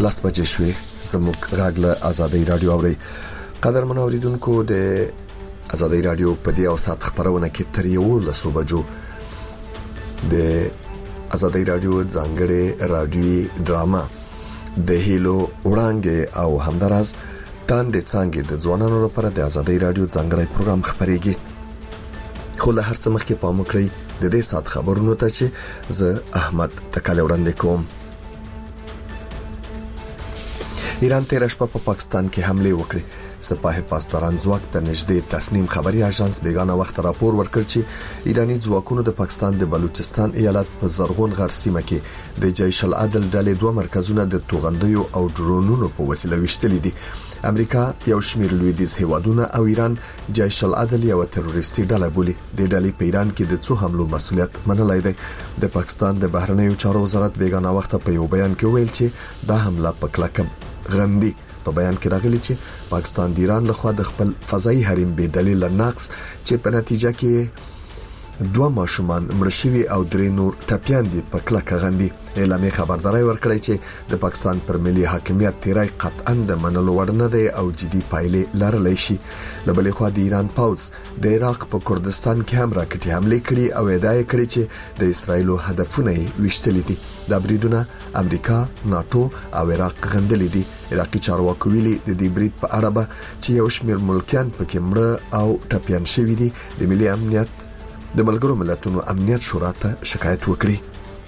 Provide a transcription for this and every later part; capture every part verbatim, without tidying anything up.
لس بجې شوې. زموږ غږ له آزادۍ رادیو اوري. قدرمن اوریدونکو، د آزادۍ رادیو په دې او سات خبرونه کې تر یو لسو بجو د آزادۍ رادیو ځانګړي رادیوي ډراما د هیلو وړاندې او همداراز تاندې څنګه د ځوانانو لپاره د آزادۍ رادیو ځانګړي پروګرام خبريږي. خو له هر څه مخکې پام وکړئ د دې سات خبرونو ته چې زه احمد تکاله وړاندې کوم. ایران تیر شپه په پاکستان کې حمله وکړه. سپاه پاسداران ځواک ته نږدې تسنیم خبري اژانس بیگانه وخت راپور ورکړ چې ایرانی ځواکونو د پاکستان د بلوچستان ایالت په زرغون غر سیمه کې د جیش العدل ډلې دوه مرکزونه د توغندیو او ډرونونو په وسیله وشتلې دي. امریکا یو شمېر لویدیځ هیوادونه او ایران جیش العدل یو تروریستي ډله بولي. د ډلې په ایران کې د څو حملو مسؤلیت منلای دی. د پاکستان د بهرنیو چارو وزارت بیگانه وخت په یو بیان کې ویل چې دا حمله په کلکه غندي. په بیان کې راغلی چې پاکستان د ایران لخوا د خپل فضائي حریم به دلیل نقص چې په نتیجه کې دوه ماشومان مړ شوي او درې نور ټپيان دي په کلکه غندي. اعلامیه خبرداري ورکړی چې د پاکستان پر ملي حاکمیت تیرای قطعا د منلو وړ نه دی او جدي پایلې لرلی شي. له بلې خوا د ایران پوځ د عراق په کردستان کې هم راکټي حمله کړې او ادعا کړې چې د اسرایلو هدفونه وشتلې دي. دا بریدونه امریکا، ناتو او عراق غندلې دي. عراقي چارواکو ویلي د دې برید په اړه به چې یو شمېر ملکیان پکې مړ او ټپيان شوي دي د ملي امنیت د ملګرو ملتونو امنیت شورا ته شکایت وکړي.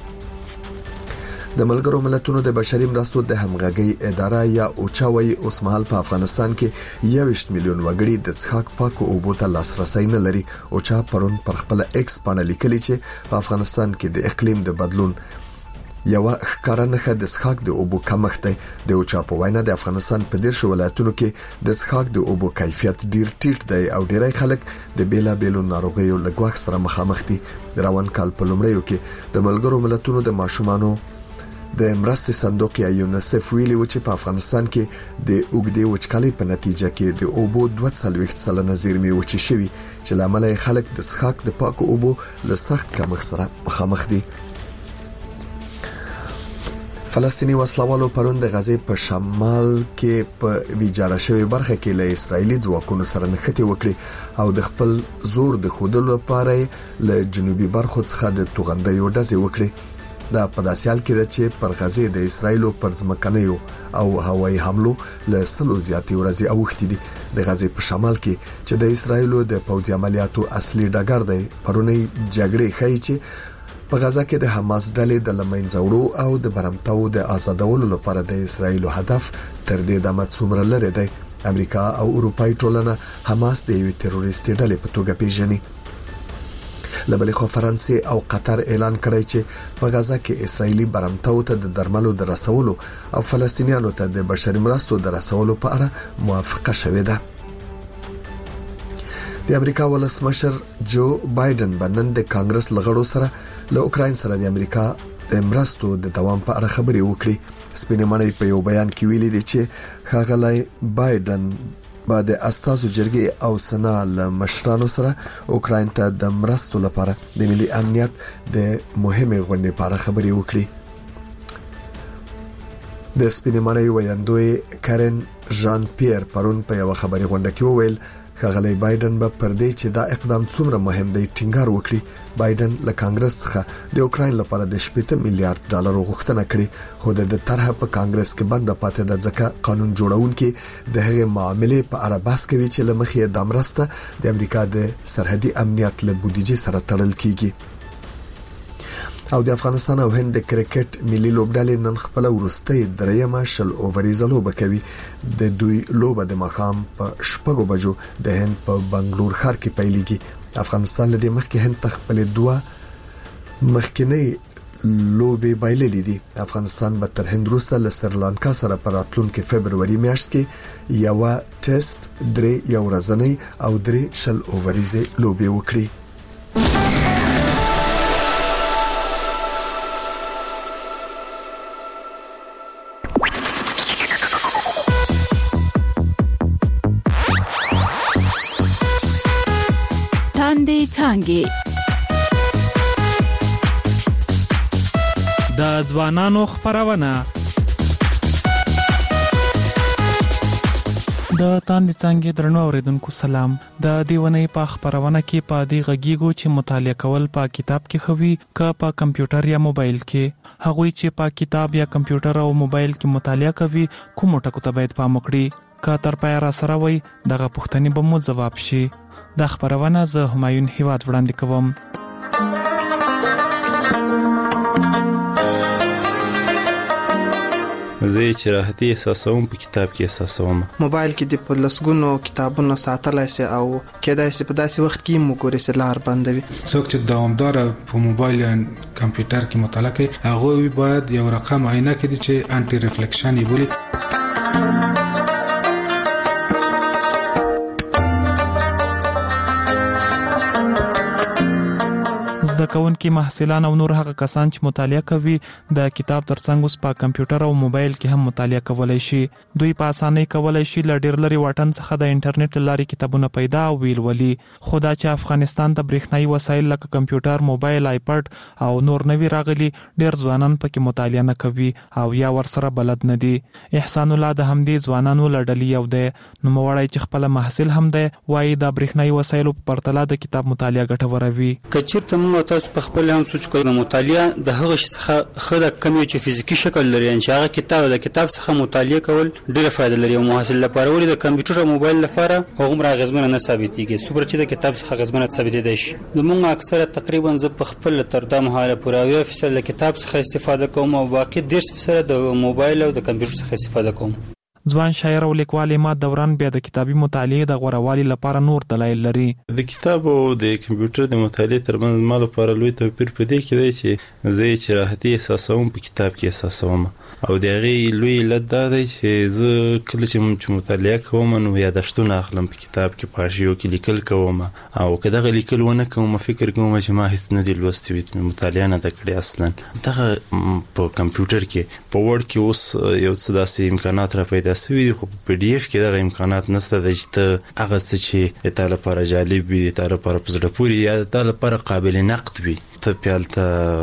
د ملګرو ملتونو د بشري مرستو د همغږي اداره یا اوچاوي اوسمهال په افغانستان کې یوویشت میلیون وګړي د څښاک پاکو اوبو ته لاسرسي نه لري. اوچا پرون پر خپل ایکس باندې لیکلي چې په افغانستان کې د اقلیم د بدلون یو ښکارانه د څښاک د اوبو کمښت دی. د اوچا په وینا د افغانستان په ډیر ولایتونو کې د څښاک د اوبو کیفیت ډیر ټیټ دی او ډیری خلک د بیلا بیلو ناروغیو له ګواښ سره مخامخ دي. د روان کال په لومړیو کې د ملګرو ملتونو د ماشومانو د مرستې صندوق یا یونیسف ویلي و چې په افغانستان کې د اوګدې وچکالۍ په نتیجه کې د اوبو دوه څلوېښت سلنه زیرمې وچې شوي چې لامل یې خلک د څښاک د پاکو اوبو له سخت کمښت سره مخامخ دي. فلسطینی وسلوالو پرون د غزې په شمال کې په ویجاړه شوی برخه کې له اسرایلی ځواکونو سره نښتې وکړي او د خپل زور د خودلو لپاره له جنوبي برخو څخه د توغندیو ډزې وکړي. دا په داسې حال کې ده چې پر غزې د اسرایلو پر ځمکنیو او هوایي حملو له سلو زیاتې ورځې اوښتې دي. د غزې په شمال کې چې د اسرایلو د پوځي عملیاتو اصلي ډګر دی، پرونی جګړې ښیي چې په غزا کې د حماس ډلې د لمنځوړو او د برمتاو د آزادولو لپاره د اسرایلو هدف تر دې دمه څومره لري دی. امریکا او اروپای ټولنه حماس د یوې تروریستي ډلې په توګه پیژني. لبلې خو فرانسې او قطر اعلان کړی چې په غزا کې اسرایلی برمتاو ته د درملو د رسولو او فلسطینیانو ته د بشري مرستو د رسولو په اړه موافقه شوې ده. د امریکا ولسمشر جو بایدن بنن د کانګرس لغړو سره له اوکراین سره د امریکا د مرستو د دوام په اړه خبرې وکړي. سپینې مړی په یو بیان کې ویلي دی چې ښاغلی بایدن با د استازو جرګې او سنا له مشرانو سره اوکراین ته د مرستو لپاره د ملي امنیت د مهمې غونډې په اړه خبرې وکړي. د سپینې مړی ویاندوی کارن ژان پیر پرون په یو خبري غونډه کې وویل ښاغلی بایدن به پر دې چې دا اقدام څومره مهم دی ټینګار وکړي. بایدن له کانګرس څخه د اوکراین لپاره د شپږ میلیارډ ډالر غوښتنه کړې، خو د طرحه په کانګرس کې بند پاتې ده ځکه قانون جوړونکي د هغې معاملې په اړه بحث کوي چې لمخې د مرسته د امریکا د سرحدي امنیت له بودیجې سره تړل کیږي. او د افغانستان او هند د کرکټ ملي لوبډلې نن خپل ورستۍ دریمه شل اووريزه لوبه کوي. د دوی لوبه د مخام په شپږو بجو د هند په بنگلور ښار کې پیلېږي. افغانستان له دې مخکې هند خپل دوه مخکنی لوبې بایللې دي. افغانستان به تر هند وروسته له سریلانکا سره په راتلونکي فبروري میاشت کې یو ټیسټ، درې یو ورځنۍ او درې شل اووريزه لوبې وکړي. څانګې د ځوانانو خبرونه د تاندې څنګه درنو اوریدونکو سلام. د دیونی په خبرونه کې په دې غږیږو چې مطالعه کول په کتاب کې خوي که په کمپیوټر یا موبایل کې. هغوی چې په کتاب یا کمپیوټر او موبایل کې مطالعه کوي کوم ټکو ته باید پام وکړي. که تر پای را سره وي دغه پوښتنې به مو ځواب شي. د خبرونه زه همایون هیواد وړاندې کوم. زه چې راحتي احساسوم په کتاب کې احساسوم. موبایل کې د په لسګونو کتابونو ساتلای شي او کېدای شي په داسې وخت کې مو ګوري چې لار بندوي. څوک چې دوامدار په موبایل یا کمپیوټر کې مطالعه کوي هغه باید یو رقم عینه کړي چې انټي ریفلیکشن یې بولي. زده کوونکي محصلان او نور هغه کسان چې مطالعه کوي د کتاب ترڅنګ اوس په کمپیوټر او موبایل کې هم مطالعه کولای شي. دوی په اسانۍ کولای شي ل ډیر لري واټن څخه د انټرنیټ لارې کتابونه پیدا او ویلولي. خو دا چې افغانستان ته برېښنایي وسایل لکه کمپیوټر، موبایل، آیپډ او نور نوي راغلي ډیر ځوانان پکې مطالعه نه کوي او یا ورسره بلد نه دي. احسان الله د همدې ځوانانو لړلې یو دی. نو موړی چې خپل محصل هم دی وایي د برېښنایي وسایلو په پرتله د کتاب مطالعه ګټوره وي. کچېرته مو تاسو په خپل هم سوچ کوئ مطالعه د هغه څخه خره کمی چې فزیکی شکل لري ان چې هغه کتاب د کتاب څخه مطالعه کول ډیره فائدہ لري او محصل لپاره ولې د کمپیوټر او موبایل لپاره هغه مرا غزمنه نه ثابتېږي. سوبر چې د کتاب څخه غزمنه ثابتېدای شي. نو موږ اکثره تقریبا ز په خپل تر د مهاله پوراوي فیصد د کتاب څخه استفاده کوم او باقي ډیر فیصد د موبایل او د کمپیوټر څخه استفاده کوم. ځوان شاعر او لیکوال مات دوران بیا د کتابي مطالعه د غوړوالي لپاره نور دلایل لري. د کتاب او د کمپیوټر د مطالعه ترمنځ مال لپاره لوی توپیر پدې کې دی چې زه چې راحتي احساسوم په کتاب کې احساسوم او دغه لوی علت دا دی چې زه کله چې مطالعه کوم نو یادښتونه اخلم په کتاب کې پاشیو کې لیکل کوم او کله دغه لیکل ونه کوم فکر کوم چې ما هیڅ نه دی لوستي وي مطالعه نه کړې اصلا. دغه په کمپیوټر کې په وورډ کې اوس یو څه داسې امکانات را پیدا سوي دي خو په پی ډی اف کې دغه امکانات نشته چې ته هغه څه چې د تا لپاره جالب وي د تا لپاره په زړه پورې یا د تا لپاره قابل نقد وي ته پیالته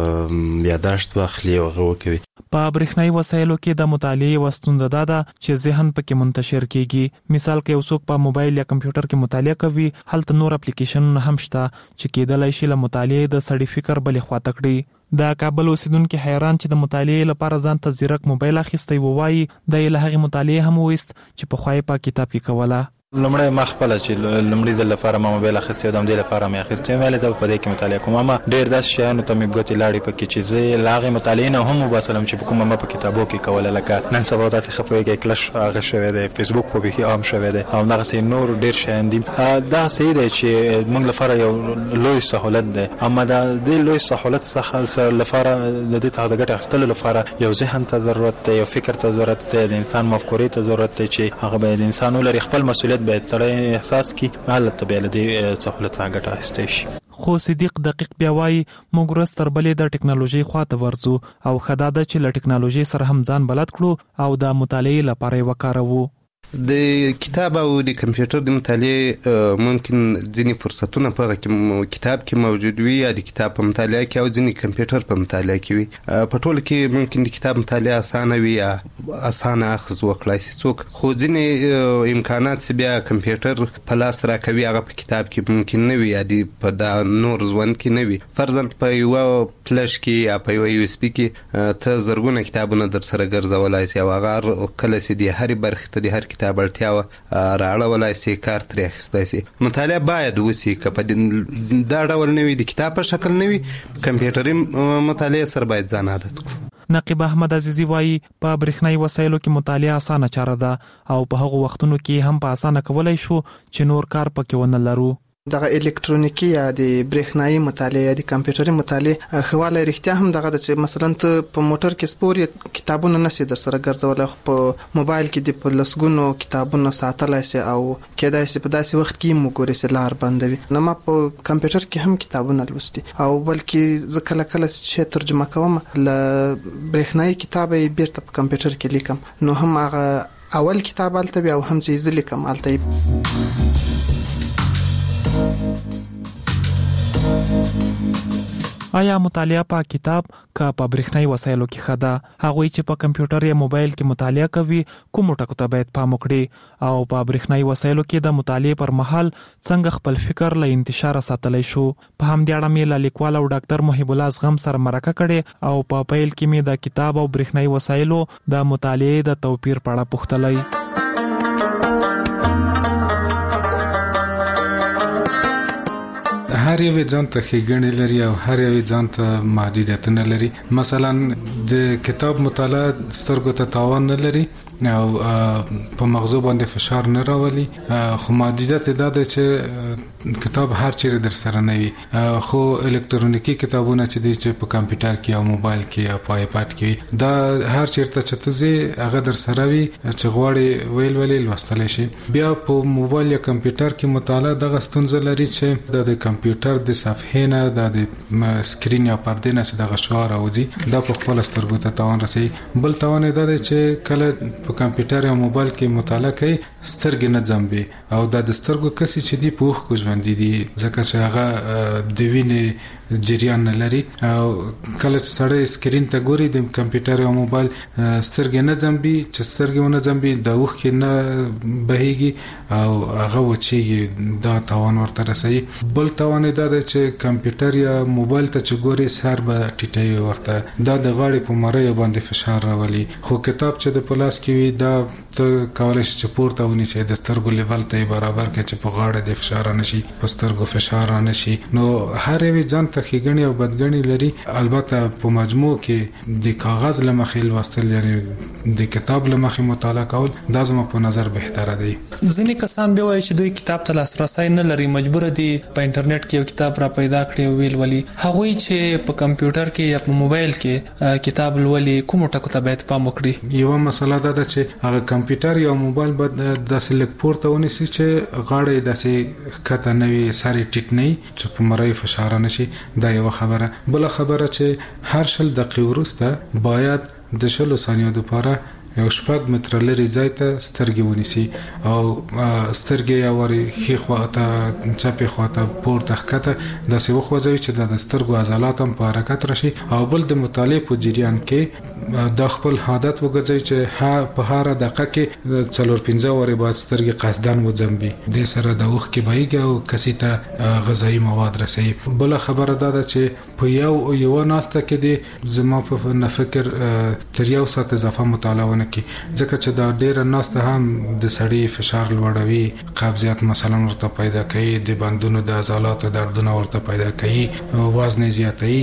یاداشت واخلي او هغه وکوي. په برېښنایي وسایلو کې د مطالعې وستونزه دا ده چې ذهن پکې منتشر کیږي. مثال کې یو څوک په موبایل یا کمپیوټر کې مطالعه کوي هلته نور اپلیکیشنونه هم شته چې کېدلای شي له مطالعې د سړي فکر بلې خواته کړي. د کابل اوسیدونکو حیران چې د مطالعې لپاره ځان ته زیرک موبایل اخیستی وایي د له هغې مطالعې هم وست چې په خوای په کتاب کې کوله. لمړی ما خپل چې لمړی ځل لپاره ما موبایل اخیستی د دې لپاره مې اخیستی مې له په دې کې مطالعه کوم ما ډېر داس شیانو ته مې ګوتې لاړې پکې چې زه لاغه مطالعه نه هم وباسلم چې کوم ما په کتابو کې کوله لکه نن سبا تاسو خپويږئ کلش هغه شوی دی فیسبوک خو به عام شوی دی او هغه سي نور ډېر شیان دي. دا سي دی چې موږ لپاره یو لوی سہولت دی اما دا د لوی سہولت څخه لپاره د دې ته د ګټه اخیستلو لپاره یو ذهن ته ضرورت دی یو فکر ته ضرورت دی د انسان مفکورې ته ضرورت دی چې هغه به د انسان لري خپل مسؤلیت به ترې احساس کی حالت به لدی سہولت څنګه ټاستې شي. خو صدیق دقیق بیا وایي موږ ورځ تر بلې د ټکنالوژي خواته ورځو او خداده چې له ټکنالوژي سره هم ځان بلد کړو او د مطالعې لپاره یې وکاروو. د کتاب او د کمپیوټر د مطالعه ممکن ځینې فرصتونه په کتاب کې موجود وي یا د کتاب په مطالعه کې او ځینې کمپیوټر په مطالعه کې وي. په ټول کې ممکن د کتاب مطالعه اسانه وي یا اسانه اخذ وکړای شي څوک خو ځینې امکانات چې بیا کمپیوټر په لاس راکوي هغه په کتاب کې ممکن نه وي یا په دا نور ژوند کې نه وي. فرضاً په یو فلش کې یا په یو یو اس بي کې ته زرګونه کتابونه در سره ګرځولای شي او هغه کله چې د هر برخې ته د هر کتاب اړتیا راړولای شي کار ترې اخیستی شي. مطالعه باید وشي که په دا ډول نه وي د کتاب په شکل نه وي کمپیوټري مطالعه سره باید ځان عادت کړو. نقیب احمد عزیزی وایي په برېښنایي وسایلو کې مطالعه اسانه چاره ده او په هغو وختونو کې هم په اسانه کولای شو چې نور کار پکې ونه لرو. دغه الکترونیکی یا د برېښنایي مطالعه د کمپیوټري مطالعه خواله رښتیا هم دغه چې مثلا ته په موټر کې سپور کتابونه نشي در سره ګرځول خو په موبایل کې د په لسګونو کتابونه ساتلای شي او کېدای شي په داسې وخت کې مو ګوري چې لار بندوي. نو ما په کمپیوټر کې هم کتابونه لوستي او بلکې زه کله کله چې ترجمه کوم ل برېښنایي کتاب یې بیرته په کمپیوټر کې لیکم نو هم هغه اول کتاب الته بیا هم چې زه لیکم الته. آیا مطالعه په کتاب کا په برېښنايي وسایلو کې خدا هغه چې په کمپیوټر یا موبایل کې مطالعه کوي کوم ټکو ته باید پام وکړي او په برېښنايي وسایلو کې د مطالعه پر مهال څنګه خپل فکر له انتشار ساتلای شو. په همدې اړه مې له لیکوال او ډاکټر محب الله زغم سره مرکه کړې او په پیل کې مې د کتاب او برېښنايي وسایلو د مطالعه د توپیر په اړه پوښتلې. هر یو ځان ته ښېګڼې لري او هر یو ځان ته محدودیتونه لري. مثلا د کتاب مطالعه سترګو ته تاوان نه لري او په مغزو باندې فشار نه راولي، خو محدودیت دا ده چې کتاب هر چیرې در سره نه وي. خو الکترونیکی کتابونه چې دي چې په کمپیوټر کې او موبایل کې او په آیپاد کې دا هر چیرته چې ته ځې هغه در سره وي چې غواړې ویل ولې لوستلی شي. بیا په موبایل یا کمپیوټر کې مطالعه دغه ستونزه لري چې د کمپیوټر د صفحې نه د سکرین یا پردې نه چې دغه شعاع راوځي دا په خپل سترګو ته تاوان رسوي. بل تاوان دا دی چې کله په کمپیوټر یا موبایل کې مطالعه کوي سترګې نه ځمبي او دا د سترګو کسي چې دی په اوښکو ژوندي دي ځکه چې هغه د وینې جریان نه لري او کله چې سړی سکرین ته ګوري د کمپیوټر یا موبایل سترګې نه ځمبي چې سترګې ونه ځمبي د اوښکې نه بهيږي او هغه وچیږي دا تاوان ورته رسوي. بل تاوان دا دی چې کمپیوټر یا موبایل ته چې ګوري سر به ټیټوي ورته دا د غاړې په مریو باندې فشار راولي. خو کتاب چې د پلاس کې وي دا ته کولای شي چې پورته ونیسي د سترګو لیول ته برابر کړي چې په غاړه د فشار نشي په سترګو فشار نشي. نو هر یو ځان ته ښېګڼې او بدګڼې لري. البته په مجموع کې د کاغذ له مخې لوستل یعنی د کتاب له مخې مطالعه کول دا زما په نظر بهتره دی. ځینې کسان به وایي چې دوی کتاب ته لاسرسی نه لري، مجبور دي په انټرنیټ کې یو کتاب را پیدا کړي او ویل ولي. هغوی چې په کمپیوټر کې یا په موبایل کې کتاب لولي کوم ټکو ته باید پام وکړي؟ یو مسله دا ده چې هغه کمپیوټر یا موبایل به داسې لږ پورته ونیسي چې غاړه داسې ښکته نه وي، سر یې ټیټ نه وي چې په مریو فشار نشي. دا یو خبره. بل خبره چې هر شل دقیقې وروسته باید د شلو ثانیو لپاره یو شپږ متره لري ځای ته سترګې ونیسي او سترګې یا وري خې خواته چپې خواته پورته ښکته داسې وخوځوي چې د سترګو عضلات هم په حرکت راشي. او بل د مطالعې په جریان کې دا خپل عادت وګرځوي چې په هر دقیقه کې څلور پنځه وارې باید سترګې قصدن وځمبي. دې سره د اوښکې بهیږي او کسي ته غذایي مواد رسوي. بل خبره دا ده چې په یو یو ناسته کې د زما په نفکر تر یو ساعت اضافه مطالعه کی ځکه چې دا ډیره ناسته هم د سړی فشار لوړوي، قبضیت مثلا ورته پیدا کوي، د بندونو د عضلاتو دردونه ورته پیدا کوي، وزن زیاتوي،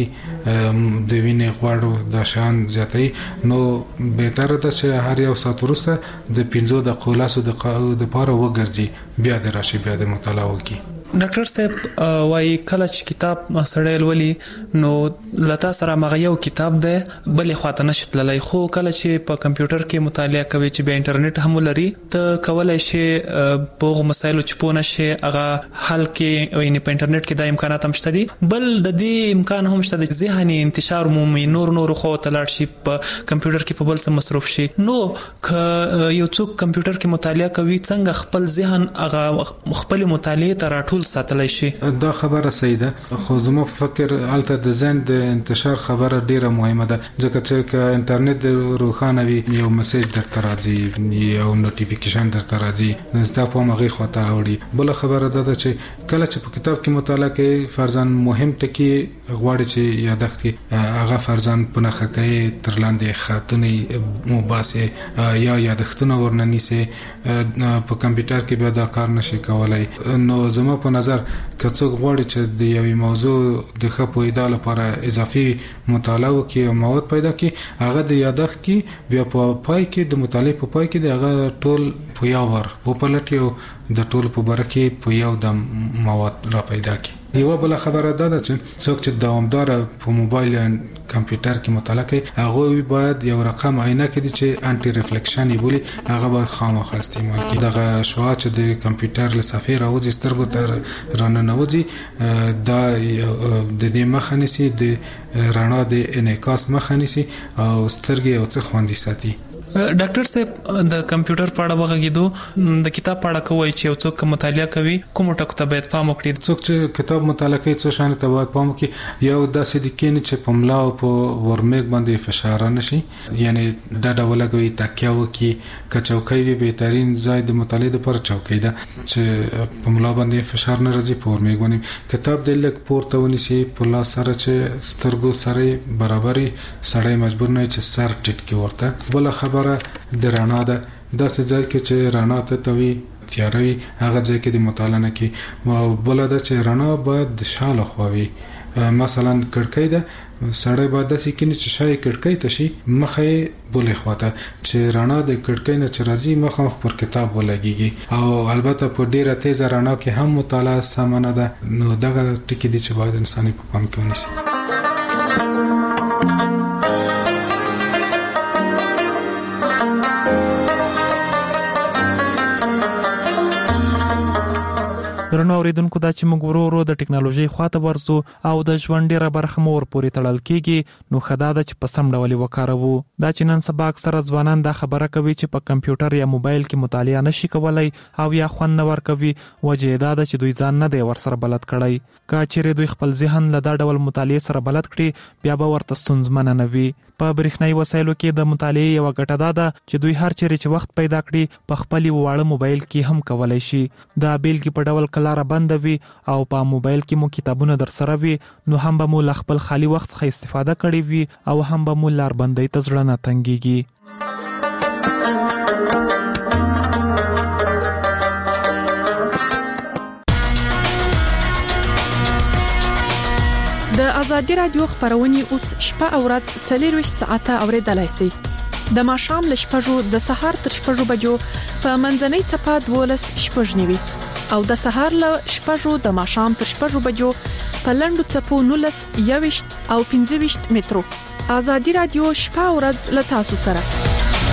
د وینې غوړو د شان زیاتوي. نو بهتره ده چې هر یو ساعت وروسته د پنځو دقیقو لسو دقیقو لپاره وګرځي بیا د راشي بیا د مطالعه وکړي. ډاکټر صاحب وايي کله چې کتاب سړی لولي نو لتا سره مغه یو کتاب ده بلې خواته نشي تللی، خو کله چې په کمپیوټر کې مطالعه کوي چې به انټرنیټ هم لري ته کولای شي په هغه مسایلو چې پوه نشي هغه حل کې یعنی په انټرنیټ کې د امکانات هم شته دي. بل د دې امکان هم شته چې ذهني انتشار مومي نور نور خو ته لاړ شي په کمپیوټر کې په بل څه مصروف شي. نو ک یو څوک کمپیوټر کې مطالعه کوي څنګه خپل ذهن هغه خپل مطالعه ته راټول ساتلای شي؟ دا خبره صحیح ده، خو زما په فکر الته د ذهن د انتشار خبره ډیره مهمه ده ځکه چې انټرنیټ روښانه وي یو میسج درته راځي یو نوټیفیکیشن درته راځي زه په مغه خواته اوړي. بل خبره ده چې کله چې په کتاب کې مطالعه کوي فرضاً مهم ټکی غواړي چې یادښت کې هغه فرضاً په نخښه کوي تر لاندې خاطونه مباسه یا یادښتونه ورننيسي په کمپیوټر کې به دا کار نشي کولای. نو زما په نظر که څوک غواړي چې د یوې موضوع د ښه پوهېدو لپاره اضافي مطالعه وکړي او مواد پیدا کړي هغه د یادښت کې بیا په پای کې د مطالعې په پای کې د هغه ټول په یو ور وپلټي او د ټول په باره کې په یو د مواد را پیدا کړي. یو بل خبره ده چې څوک چې دوامدار په موبایل یا کمپیوټر کې مطالعه کوي هغه باید یو رقم عینه کړي چې انټي ریفلیکشن یې بولي هغه باید خامخا استعمال کړي. دغه شعاع چې د کمپیوټر له صفحې راوځي سترګو ته راننوځي دا د دې مخه نیسي د رڼا د انعکاس مخه نیسي او سترګې او څه خوندي ساتي. ډاکټر صاحب د کمپیوټر په اړه وغږیدو د کتاب په اړه کوي چې یو څوک مطالعه کوي کوم ټکو ته باید پام وکړي؟ څوک چې کتاب مطالعه کوي څه شان ته باید پام وکړي. یو داسې د کینې چې په ملا او په ورمېګ باندې فشار نشي، یعنی دا ډول کوي تکیه وکړي، کچوکۍ وي بهترین ځای د مطالعه لپاره چوکۍ ده چې په ملا باندې فشار نه راځي، په ورمېګ باندې کتاب د لک پورته ونیسي په لاس سره چې سترګو سره برابرۍ سړی مجبور نه چې سر ټیټ کی ورته. بل خبره د رڼا ده، داسې ځای کې چې رڼا ته توي تیاروي هغه ځای کې د مطالعه نه کی. او بل دا چې رڼا باید د شاله خووي، مثلا کړکۍ ده سړی باید داسې کینی چې شای کړکۍ ته شي مخه بولې خواته چې رڼا د کړکۍ نه چې راځي مخه پر کتاب ولګيږي. او البته په ډیره تیز رڼا کې هم مطالعه سمانه ده. نو دغه ټکی دي چې باید انساني په پام کې ونیسي. درنو اوریدونکو دا چې موږ ورو ورو د ټکنالوژي خواته ورځو او د ژوند ډیره برخه مور پورې تړل کیږي، نو خدا دا چې په سم ډول وکاروو. دا چې نن سبا اکثره ځوانان دا خبره کوي چې په کمپیوټر یا موبایل کې مطالعه نشي کولای او یا خوند نه ورکوي، وجه دا ده چې دوی ځان نه دی ورسره بلد کړی. که چیرې دوی خپل ذهن له دا ډول مطالعه سره بلد کړي بیا به ورته ستونزمنه نه وي. په برېښنايي وسایلو کې د مطالعه یو ګټه دا ده چې دوی هر چیرې چې وخت پیدا کړي په خپل واړه موبایل کې هم کولای شي. دا بیل کې په ډول کلاره بند وي او په موبایل کې مو کتابونه در سره وي، نو هم به مو له خپل خالی وخت څخه استفاده کړې وي او هم به مو لار بندۍ ته زړه نه تنګيږي. د ازادي رادیو خبرونه اوس شپه او ورځ څلور ساعته اوریدلای شئ. د ماښام له شپږو د سهار تر شپږو بجو په منځنۍ چپه دولس شپږ نیوي او د سهار له شپږو د ماښام تر شپږو بجو په لندو چپو نولس یويشت او پنځه ویشت مترو. ازادي رادیو شپه او ورځ له تاسو سره.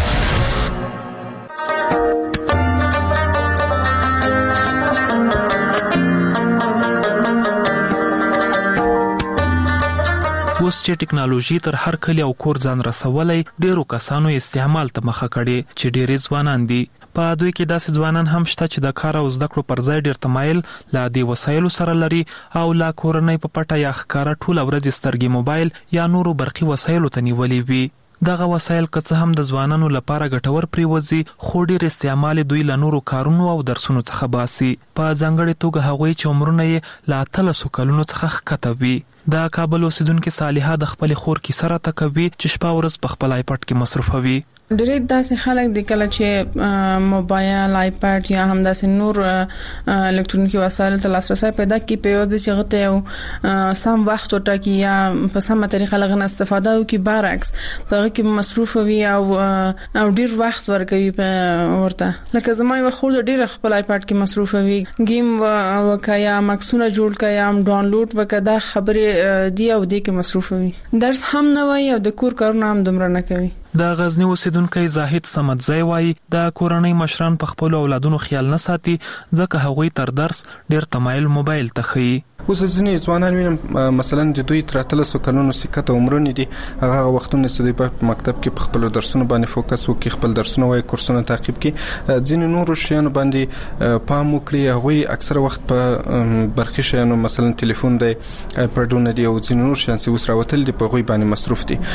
اوس چې ټکنالوژي تر هر کلی او کور ځان رسولای، ډیرو کسانو استعمال ته مخه کړي چې ډیری ځوانان دي. په دوی کې داسې ځوانان هم شته چې د کار او زده کړو پر ځای ډیر تمایل لا دی وسایلو سره لري او لا کورنۍ په پټه یا ښکارا ټول ورځ سترګې موبایل یا نورو برقي وسایلو ته نیولې وي. دغه وسایل که څه هم د ځوانانو لپاره ګټور پریوزي، خو ډیر استعمال دوی له نورو کارونو او درسونو څخه باسي. په ځانګړي توګه هغوی چې عمرونه یې له اتلسو کلونو څخه ښکته وي. د کابل اوسیدونکو صالحه د خپل خور کې سره تکوي چې شپه ورځ په خپل آیپډ کې مصرفوي. ډېر داسې خلک د کله چې موبایل آیپډ یا هم داسې نور الکترونیکي وسایل ته لاسرسي پیدا کوي، په یو د شغته یو سم وخت ورټاکي یا په سمه طریقه لغنه استفاده وکړي، برعکس په هغه کې مصروف وي او او ډېر وخت ورکوي ورته. لکه زما یو خور ډېر خپل آیپډ کې مصروف وي، گیم وکیا، مکسونه جوړ کیا، ډاونلوډ وکړه، خبرې دی او دې کې مصروف وي. درس هم نه وای او د کور کارونه هم دومره نه کوي. د غزنی اوسیدونکو زاهد سمدزی وای د کورنۍ مشران په خپل اولادونو خیال نه ساتي ځکه هغوی تر درس ډیر تمایل موبایل ته خي. اوس ځینې ځوانان وینم مثلا د دوی تر اتلسو کلونو سکته عمرونه دي، هغه وختونه چې په مکتب کې په خپل درسونو باندې فوکس وکړي، خپل درسونه وای کورسونه تعقیب کړي، ځینې نور شیانو باندې پام وکړي. هغه اکثره وخت په برخي شیانو مثلا ټلیفون دی، آیپډونه دی او ځینې نور شیان چې اوس راوتل دي په غوي باندې مصروف دي.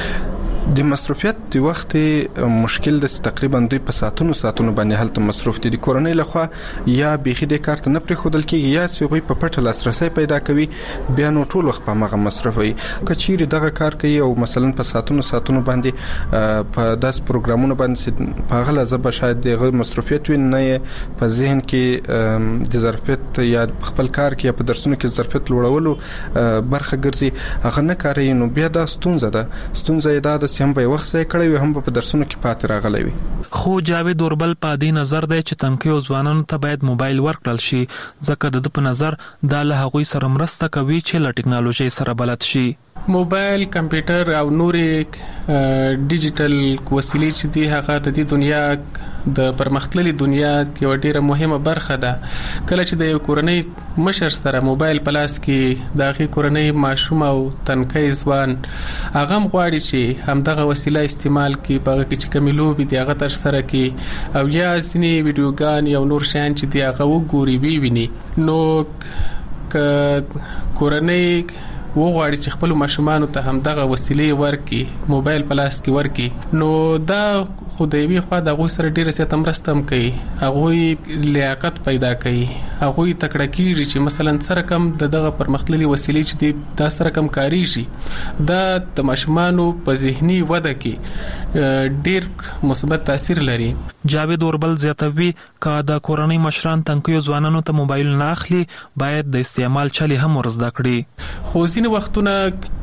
د مصروفیت د وخت مشکل د تقریبا دوی په ساعتونو ساعتونو باندې هلته مصروف دي. د کورنۍ لخوا یا بيخي د کارت نه پرې خودل کېږي یا چې غوي په پټه لاسرسي پیدا کوي، بیا نو ټول وخت په مغه مصرف وي. کچېری دغه کار کوي او مثلا په ساعتونو ساعتونو باندې په داس پروګرامونو باندې په غل زبه شاید دغه مصروفیت وي نه په ذهن کې د ظرفیت یا خپل کار کې یا په درسونو کې ظرفیت لوړولو برخه ګرځي، هغه نه کوي. نو بیا دا ستونزه ده ستونزه ده هم به وخت ځای کړی وي هم په درسونو کې پاتې راغلی وي. خو جاوید اوربل په دې نظر دی چې تنکیو ځوانانو ته باید موبایل ورکړل شي ځکه د په نظر دا له هغوی سره مرسته کوي چې له ټکنالوژي سره بلد شي. موبایل کمپیوټر او نورې ډیجیټل وسیلې چې دی هغه د دې دنیا د پرمختللي دنیا کې ډیره مهمه برخه ده. کله چې د یو کورنۍ مشر سره موبایل په لاس کې د هغې کورنۍ ماشوم او تنکی ځوان هغه هم غواړي چې همدغه وسیله استعمال کړي، په هغه کې چې کومې لوبې دي هغه ترسره کړي او یا ځینې ویډیوګان یا نور شیان چې دی هغه وګوري وویني. نو که کورنۍ وغواړي چې خپل ماشومانو ته همدغه وسیلې ورکړي، موبایل په لاس کې ورکړي، نو دا خو د یوې خوا د هغوی سره ډیره زیاته مرسته هم کوي، هغوی لیاقت پیدا کوي، هغوی تکړه کیږي چې مثلا سره کم دغه پرمختللي وسیلې چې دي دا سره کم کاریږي. دا د ماشومانو په ذهني وده کې ډیر مثبت تاثیر لري. جاوید اوربل زیاتوي که د کورنۍ مشران تنکیو ځوانانو ته موبایل نه اخلي باید د استعمال چلي هم ورزده کړي. خو ځینې وختونه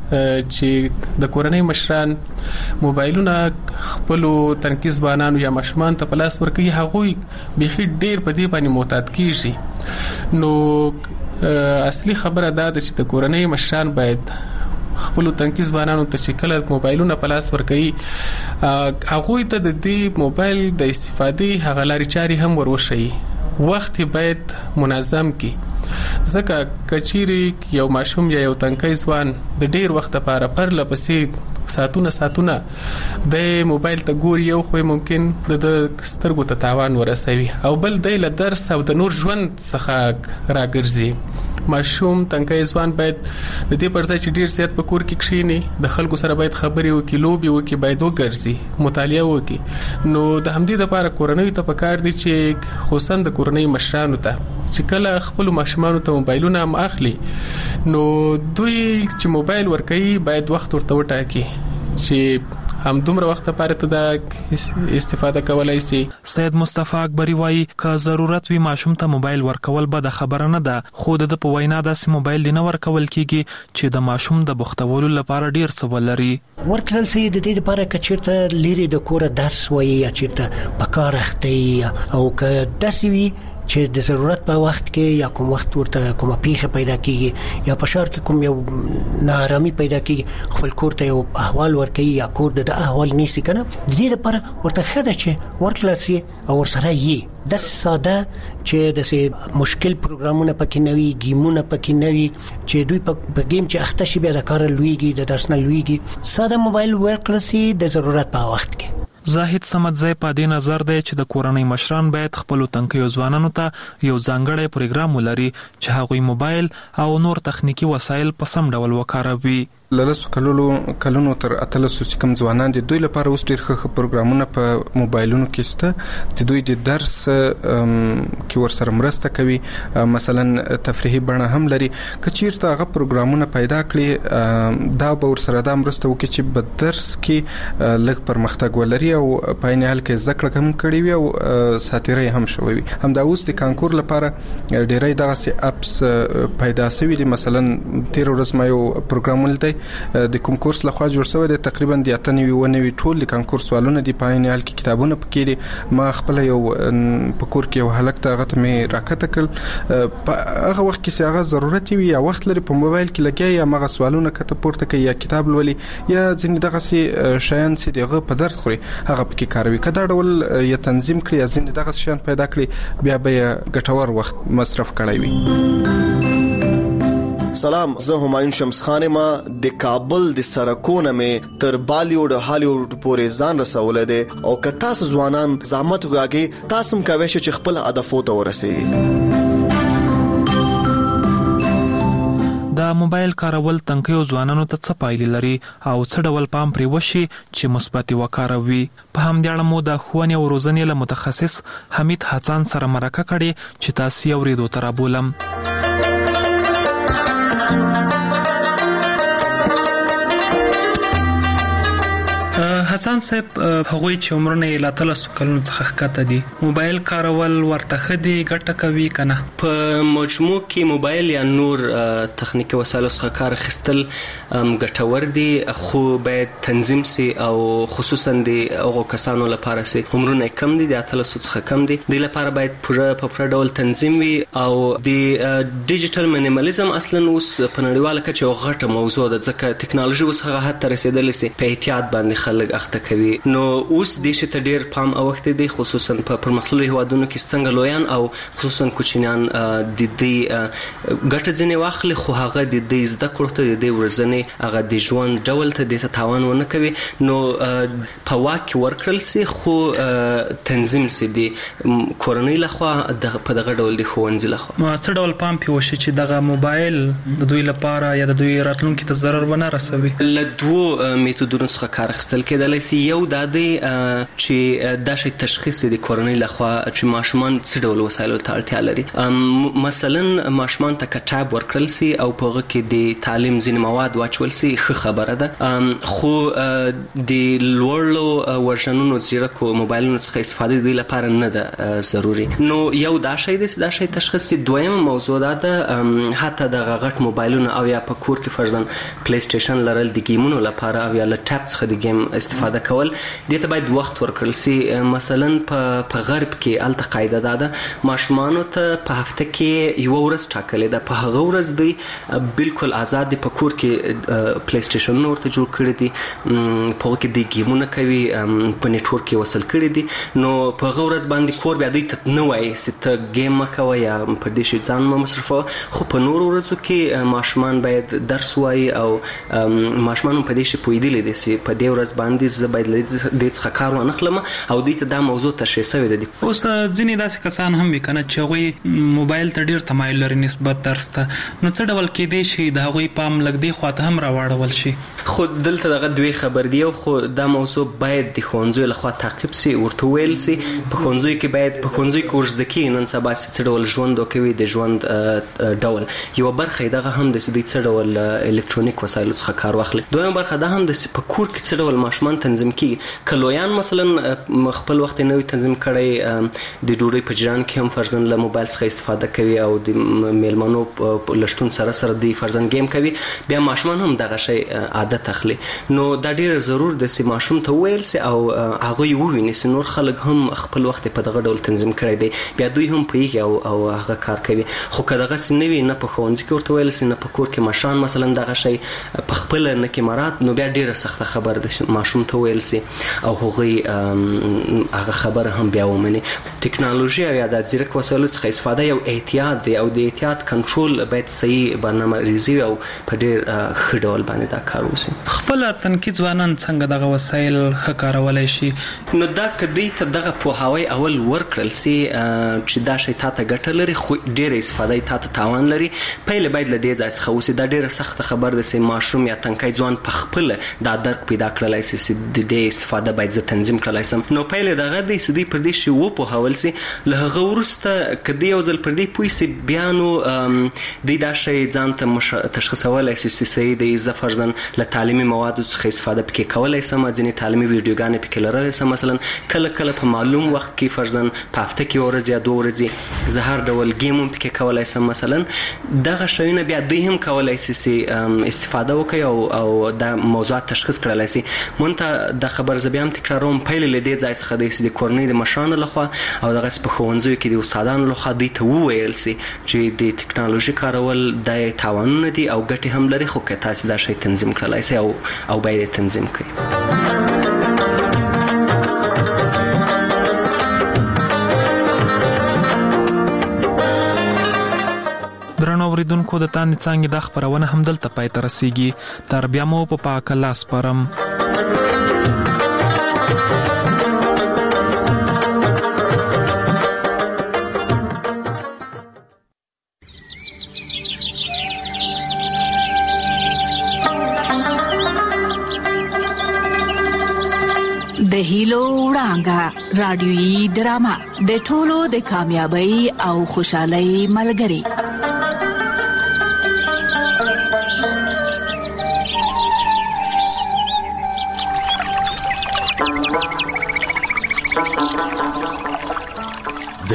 چې د کورنۍ مشران موبایلونه خپلو تنکي ځوانانو یا ماشومان ته په لاس ورکوي، هغوی بیخي ډیر په دې باندې معتاد کیږي. نو اصلي خبره دا ده چې د کورنۍ مشران باید خپل تنکي ځوانانو ته چې کله موبایلونه په لاس ورکوي هغوی ته د دې موبایل د استفادې هغه لارې چارې هم وروښيي. وخت باید منظم کی، ځکه کچيري یو ماشوم یا یو تنکی ځوان د ډیر وخت لپاره پر لپسې ساتونه ساتونه د موبایل ته ګوري، یو خو ممکن د سترګو ته تاوان ورسوي او بل د له درس او د نور ژوند څخه راګرځي. ماشوم تنکی ځوان باید د دې پر ځای چې ډیر زیات په کور کې کښینی د خلکو سره باید خبرې وکړي، لوبي وکړي، باید وګرځي، مطالعه وکړي. نو د همدې لپاره کورنۍ ته پکار دي چې خصوصا د کورنۍ مشرانو ته چې کله خپل ماشومانو ته موبایلونه هم اخلي نو دوی چې موبایل ورکوي باید وخت ورته وټاکي چې هم دومره وخت لپاره ته د استفاده کولای شي. سید مصطفی اکبری وایي که ضرورت وي ماشوم ته موبایل ورکول به د خبره نه ده، خو د په وینا داسې موبایل دی نه ورکول کیږي چې د ماشوم د بوختولو لپاره ډیر څه ولري. ورکړل سي د دې لپاره کچیرته لري د کور درس وایي یا چیرته په کار اخته او که داسې وي چې د ضرورت په وخت کې یا کوم وخت ورته کومه پیښه پیدا کیږي یا په شهر کې کوم یو ناارامي پیدا کیږي خپل کور ته یو احوال ورکوي یا کور د احوال نیسي کنه، د دې لپاره ورته خده چې ورکړل سي او ورسره یې د ساده چې د مشکل پروګرامونه پکې نوي، گیمونه پکې نوي چې دوی په گیم چې اخته شي بیا د کار لویږي، د درس نه لویږي، ساده موبایل ورکړل سي د ضرورت په وخت کې. زاهد سمدزی په دې نظر دی چې د کورنۍ مشران باید خپل تنکیو ځوانانو ته یو ځانګړی پروګرام ولري چې هغوی موبایل او نور تخنیکی وسایل په سم ډول وکاروي. لاسو کلونو کلونو تر اتلسو چې کوم ځوانان دي دوی لپاره اوس ډېر ښه پروګرامونه په موبایلونو کې شته چې دوی د درس کې ورسره مرسته کوي، مثلا تفریحي بڼه هم لري. کچیرته هغه پروګرامونه پیدا کړي دا به ورسره دا مرسته وکړي چې په درس کې لږ پرمختګ ولري او په عین حال کې زده کړه هم کړي وي او ساتیري هم شوي وي. همدا اوس د کانکور لپاره ډېرې دغه اپس پیدا شوي دي. مثلا تیر ورځ ما یو پروګرام ولید د کوم کورس لخوا جوړ شوی دی، تقریبا د اتنوي ونوي ټول د کانکور سوالونه دی، په عین حال کې کتابونه پکې دي. ما خپل یو په کور کې یو هلک ته هغه ته مې راکته کړل، په هغه وخت کې چې هغه ضرورت وي یا وخت لري په موبایل کې لګي یا هغه سوالونه کته پورته کوي یا کتاب لولي یا ځینې دغه سي شیان چې دغه په درس خوري هغه پکې کاروي. کدا ډول یا تنظیم کړي یا ځینې دغه شیان پیدا کړي بیا به ګټور وخت مصرف کړی وي. سلام، زه همایون شمس خان ما د کابل د سرکونه مې تر بالیوډ هالیوډ پورې ځان رسولې ده او که تاسو ځوانان زحمت وکړئ تاسو هم کوئ چې خپل هدفو ته ورسیږئ. د موبایل کارول تنکیو ځوانانو ته څه پایلې لري او څه ډول پام پرې وشي چې مثبت وکاروي. په همدې اړه مو د ښوونې او روزنې له متخصص حمید حسن سره مرکه کړې چې تاسو یې اورېدو ته رابولم. حسن صاحب هغوی چې عمرونه لا تلسو کلونو څخه ښکته دي موبایل کارول ورته خدي ګټه کوي کنه په مجموع کې موبایل یا نور تخنیکی وسایل څخه کار اخیستل ګټور دي خو باید تنظیم سي او خصوصا د هغو کسانو لپاره سي عمرونه کم دي د اتلسو څخه کم دي د لپاره باید پوره په پوره ډول تنظیم وي او د ډیجیټل مینیمالیزم اصلا اوس په نړیواله کچه یو غټه موضوع ده ځکه ټکنالوژي اوس هغه حد ته رسیدلې سي په احتیاط باندې خلک اخته کوي نو اوس د شي ته ډیر پام اوخته دي خصوصا په پرمختللي هیوادونو کې څنګه لویان او خصوصا کوچنیان د دې ګټه ځنې واخلي خو هغه د دې زده کړو ته د ورځنی هغه د ژوند ډول ته د تاوان ونه کوي نو په واک ورکړل سي خو تنظیم سي دي کورنۍ لخوا د په دغه ډول د خوندې لخوا ما څه ډول پام پیوشي چې دغه موبایل د دوی لپاره یا د دوی راتلونکو ته ضرر ونه رسوي له دوه میتودونو څخه کار اخیستل کېدای شي یو د دې چې د شي تشخیص د کورنۍ لخوا چې ماشومان څه ډول وسایل ته اړتیا لري مثلا ماشومان ته کتاب ورکړل سي او په هغه کې د تعلیم ځینې مواد واچول سي ښه خبره ده خو د لوړلو ورژنونو زیرکو موبایلونو څخه استفاده د لپاره نه ده ضروري نو یو دا شی د دا شی تشخیص دویم موضوع ده حتی د غټ موبایلونو او یا په کور کې فرضاً پلی سټیشن لرل د گیمونو لپاره او یا لټاپ څخه د گیم استفاده کول د ته باید وخت ورکړل سي مثلا په په غرب کې الته قاعده ده ماشومانو ته په هفته کې یو ورځ ټاکلې ده په هغه ورځ دی بالکل آزاد دي په کور کې پلی سټیشن ورته جوړ کړی دي په کې د گیمونه کوي په نتورک کې وصل کړی دي نو په هغه ورځ باندې کور بیا دی ته نه وایي چې ته گیم مکوه یا په دې شي ځان مه مصرفوه خو په نورو ورځو کې ماشومان باید درس وایي او ماشومان په دې شي پوهېدلی دي چې په دې ورځ باندې زه باید له دې څخه کار وانخلم او دوی ته دا موضوع تشریح شوې ده اوس ځینې داسې کسان هم وي کنه چې هغوی موبایل ته ډېر تمایل لري نسبت درس ته نو څه ډول کېدای شي د هغوی پام لږ دې خواته هم راواړول شي خو دلته دغه دوی خبر دی خو دا موضوع باید د ښوونځیو لخوا تعقیب سي ورته ویل سي په ښوونځیو کې باید په ښوونځیو کې ورزده کېږي نن سبا څه ډول ژوند وکوي د ژوند ډول یوه برخه یې دغه هم د دوی څه ډول الکترونیک وسایلو څخه کار واخلي دویمه برخه دا هم د په کور کې څه ډول ماشومان تنظیم کېږي که لویان مثلا خپل وخت یې نوی تنظیم کړی د ډوډۍ په جریان کې هم فرضاً له موبایل څخه استفاده کوي او د میلمنو په لشتون سره سره دوی فرضاً گیم کوي بیا ماشومان هم دغه شی عادت اخلي نو دا ډیر ضرور د سي ماشوم ته ویل سي او هغه یو ویني چې نور خلک هم خپل وخت په دغه ډول تنظیم کړی دی بیا دوی هم پیږي او او هغه کار کوي خو که دغه سنوي نه په ښوونځي کې ورته ویل سي نه په کور کې مشران مثلا دغه شی په خپل نه کې مراد نو بیا ډیره سخته خبره ده ماشوم ته ویل سي او هغه هغه خبره هم بیا ومني ټکنالوژي او یا د ځیرک وسایلو څخه استفاده یو احتیاط دی او د احتیاط کنټرول باید صحیح برنامه ریزي او په ډیر ښه ډول باندې دا کار وشي خپل تنکي ځوانان څنګه دغه وسایل ښه کارولای شي نو دا کدی ته دغه پوهاوی اول ورکړل سي چې دا شی تاسو ګټه لري خو ډیره استفاده تاسو تاوان لري پهله باید له دې ځای څخه وسی دا ډیره سخت خبر ده چې ماشوم یا تنکي ځوان په خپل دا درک پیدا کړلای سي چې د دې استفاده باید ز تنظیم کړلای سم نو پهله دغه د سدي پر دې شی وو په حواله سي له هغه ورسته کدی یو ځل پر دې پوي سي بیانو د دا شی ځان ته تشخیصولای سي چې د زفرزن له تعلیمي موادو څخه استفاده پکې کولای سم ځینې تعلیمي ویډیوګانې پکې لرلای سم مثلا کله کله په معلوم وخت کې فرضاً په هفته کې ورځ یا دوه ورځې زه هر ډول گیم هم پکې کولای سم مثلا دغه شیونه بیا دوی هم کولای سي استفاده وکړي او او دا موضوعات تشخیص کړلای سي مونته د خبر زبیام تکراروم پهل له دې ځای څخه د سې کورنۍ د مشرانو لخوا او دغه په ښوونځیو کې د استادانو لخوا دوی ته وویل سي چې د ټکنالوژي کارول د تاوانونه دي او ګټې هم لري خو که تاسو دا شی تنظیم کړلای سي او او باید تنظیم کړئ درنو اوریدونکو د تاند څنګه د خبرونه هم دلته پای ته رسیږي تر بیا مو په پاک الله سپارم د هیلو وړانګه رادیويي ډرامه د ټولو د کامیابی او خوشحالۍ ملګری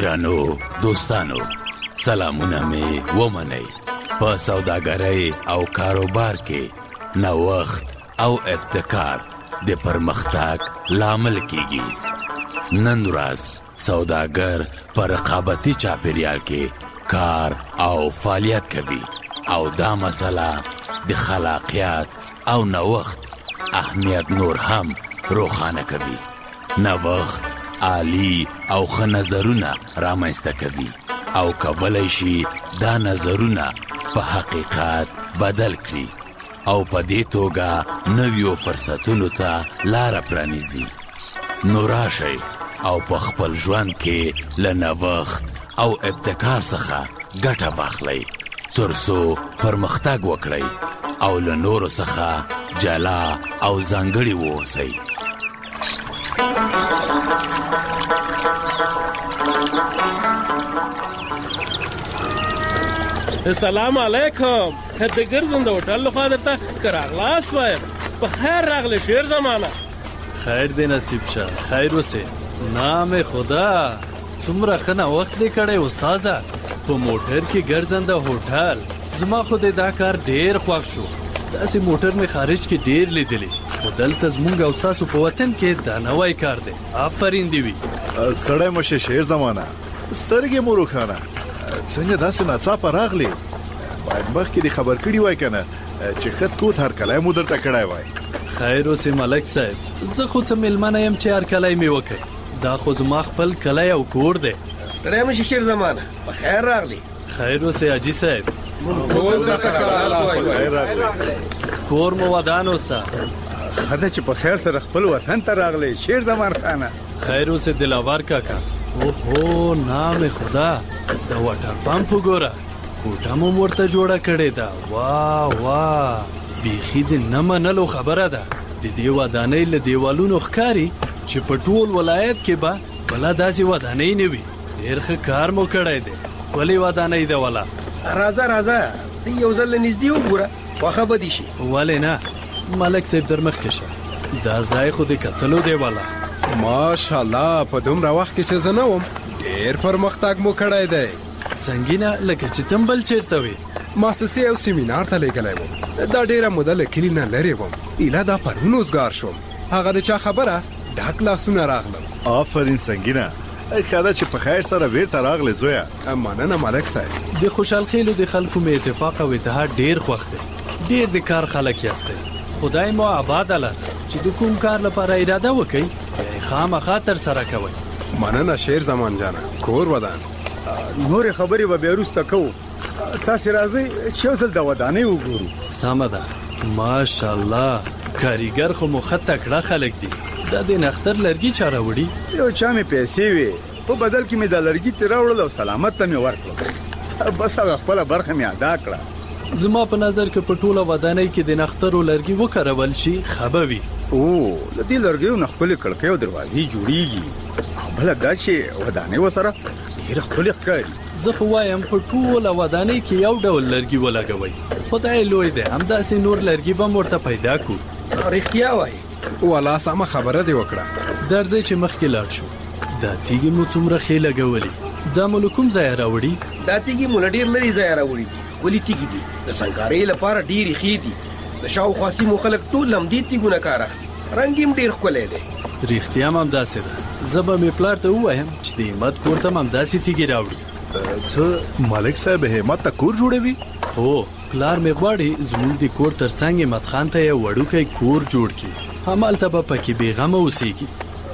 درنو دوستانو سلامونه می ومنئ. په سوداګرۍ او کاروبار کې نوښت او ابتکار د پرمختګ لامل کیږي. نن ورځ سوداګر په رقابتي چاپیریال کې کار او فعالیت کوي او دا مسله د خلاقیت او نوښت اهمیت نور هم روښانه کوي. نوښت عالی او ښه نظرونه رامنځته کوي او کولی شي دا نظرونه په حقیقت بدل کړي او په دې توګه نویو فرصتونو ته لاره پرانیزي. نو راشئ او په خپل ژوند کې له نوښت او ابتکار څخه ګټه واخلئ تر څو پرمختګ وکړئ او له نورو څخه جلا او ځانګړي واوسئ. السلام علیکم. د ګرځنده هوټل لخوا درته راغلاس وایم. په خیر راغلی شیر زمانه. خیر دی نصیب شه. خیر وسه. نام خدا څومره ښه نوښت دی کړی استاده. په موټر کې ګرځنده هوټل زما خو دا کار ډیر خوښ شو. داسې موټر مې خارج کې ډیر لیدلی خو دلته زمونږ او ستاسو په وطن کې دا نوی کار دی. آفرین دی وي. سړی مشه شیر زمانه سترګې مو روښانه. څنګه داسې ناڅاپه راغلی؟ باید مخکې دې خبر کړي وای کنه چې ښه توت هر کلی مو درته کړی وای. خیر اوسې ملک صاحب زه خو څه میلمانه یم چې هر کلی مې وکړي. دا خو زما خپل کلی او کور دی. ستړی مشه شیر زمانه په خیر راغلی. خیر اوسې حاجي صاحب کور مو ودان اوسه. خدای چې په خیر سره خپل وطن ته راغلی شیر زمان خانه. خیر اوسې دلاور کاکا. اوهو نام خدا دا واټر پمپ وګوره کوټه مو ورته جوړه کړې ده. واه واه بیخي د نه منلو خبره ده. د دې ودانۍ له دیوالونو ښکاري چې په ټول ولایت کې به بله داسې ودانۍ نه وي. ډېر ښه کار مو کړی دی. ښکلې ودانۍ ده ولا. راځه راځه ته یو ځل له نږدې وګوره خوښه به دې شي. ولې نه ملک صاحب در مخکې شه. دا ځای خو د کتلو دی ولا. ماشاءالله په دومره وخت کې چې زه نه وم ډېر پرمختګ مو کړی دی. څنګه لکه چې تم بل چیرته وي؟ مؤسسې او سیمینار ته لېږلی وم. دا ډېره موده له کلي نه لرې وم. ایله دا پرون اوزګار شوم. هغه د چا خبره ډک لاسونه راغلل. آفرین سنګینه ښه ده چې په خیر سره بیرته راغلی زویه. مننه ملک صاحب. د خوشحال خیلو د خلکو مې اتفاق او اتحاد ډېر خوښ دی. ډېر د کار خلک یاستئ. خدای مو آباد الله چې د کوم کار لپاره اراده وکړئ خامخا تر سره کوئ. مننه شیر زمان جانه کور ودان. نورې خبرې به بیا وروسته کوو. تاسې راځئ چې یو ځل د ودانۍ وګورو. سمه ده. ماشاءالله کاریګر خو مو ښه تکړه خلک دي. دا د نختر لرګي چا راوړي؟ یو چا مې پیسې وې په بدل کې مې دا لرګي ترې راوړل او سلامت ته مې ورکړل. بس هغه خپله برخه مې ادا کړه. زما په نظر کې په ټوله ودانۍ کې د نخترو لرګي وکارول شي ښه به وي. او له دې لرګیو نه ښکلې کړکۍ او دروازې جوړیږي. بله دا چې ودانۍ ورسره ډېره ښکلې ښکاري. زه خو وایم په ټوله ودانۍ کې یو ډول لرګي ولګوئ. خدای لوی دی همداسې نور لرګي به هم ورته پیدا کړو. رښتیا وایي. والا سمه خبره دې وکړه. درځئ چې مخکې لاړ شو. دا تیږې مو څومره ښې لګولي. دا مو له کوم ځایه راوړي؟ دا تیږې مو له ډېر لرې ځایه راوړي دي. ښکلې تیږې دي د سنګکارۍ لپاره ډېرې ښې دي. د شاوخوا سیمو خلک ټول همدې تیږونه کار اخلي. رنګ یې هم ډېر ښکلی دی. رښتیا هم همداسې ده. زه به مې پلار ته ووایم چې د همت کور ته هم همداسې تیږې راوړي. څه ملک صاحب همت ته کور جوړوي؟ هو پلار مې غواړي زموږ د کور تر څنګ همت خان ته یو وړوکی کور جوړ کړي. همالته به پکې بېغمه اوسېږي.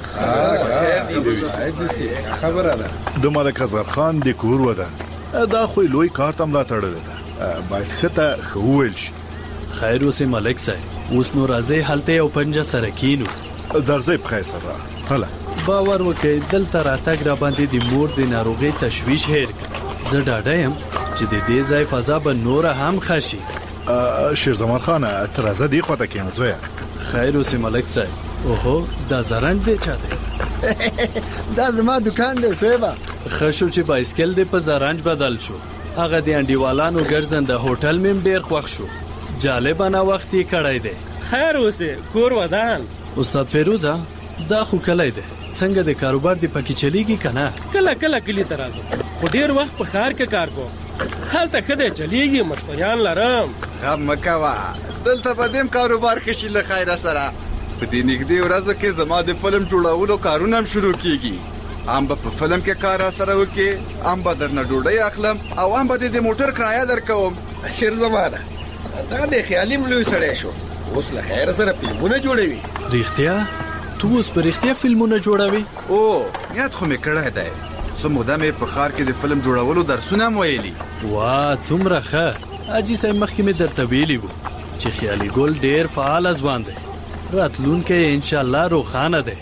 خبره ده د ملک اصغر خان د کور ودان دا خو لوی کار ته ملا تړلې ده. باید ښه ته ښه وویل شي. خیر اوسې ملک صاحب اوس نو راځئ هلته یو پنجه سره کینو. درځئ په خیر سره. هله باور وکړئ دلته راتګ را باندې د مور د ناروغۍ تشویش هیر کړ. زه ډاډه یم چې د دې ځای فضا به نوره هم ښه شي. شیرزمان خانه ته راځه دې خواته کښېنه زویه. خیر اوسې ملک صاحب. اوهو دا زرنج دی چا دی؟ دا زما دکان دی صاحبه. ښه شو چې بایسکل دی په زرنج بدل شو. هغه د انډیوالانو ګرځنده هوټل مې ډېر خوښ شو. جالبه نوښت یې کړی دی. خیر اوسې کور ودان. استاد فیروزه دا خو کلی دی څنګه د کاروبار دی پکې چلیږي کنه؟ کله کله کلی ته راځم خو ډیر وخت په ښار کې کار کوم. هلته ښه دی چلیږي، مشتریان لرم. غم مه کوه، دلته په دې کاروبار کې شي له خیره سره. په دې نږدې ورځو کې زما د فلم جوړولو کارونه هم شروع کیږي. ام به په فلم کې کار سره وکي، ام به درنه ډوډۍ اخلم او ام به د موټر کرایه درکوم. شیر زمانه دا د خیالي ملوي سره شو، اوس له خیر سره فلمونه جوړوي. رښتیا؟ تو اوس په رښتیا فلمونه جوړوي؟ او یاد خو مې کړی دی، څو موده مې په ښار کې د فلم جوړولو درسونه هم ویلي. وا څومره ښه. حاجي صاحب مخکې مې درته ویلي وو چې خیالي ګل ډېر فعال ځوان دی، راتلونکی یې انشاءالله روښانه دی.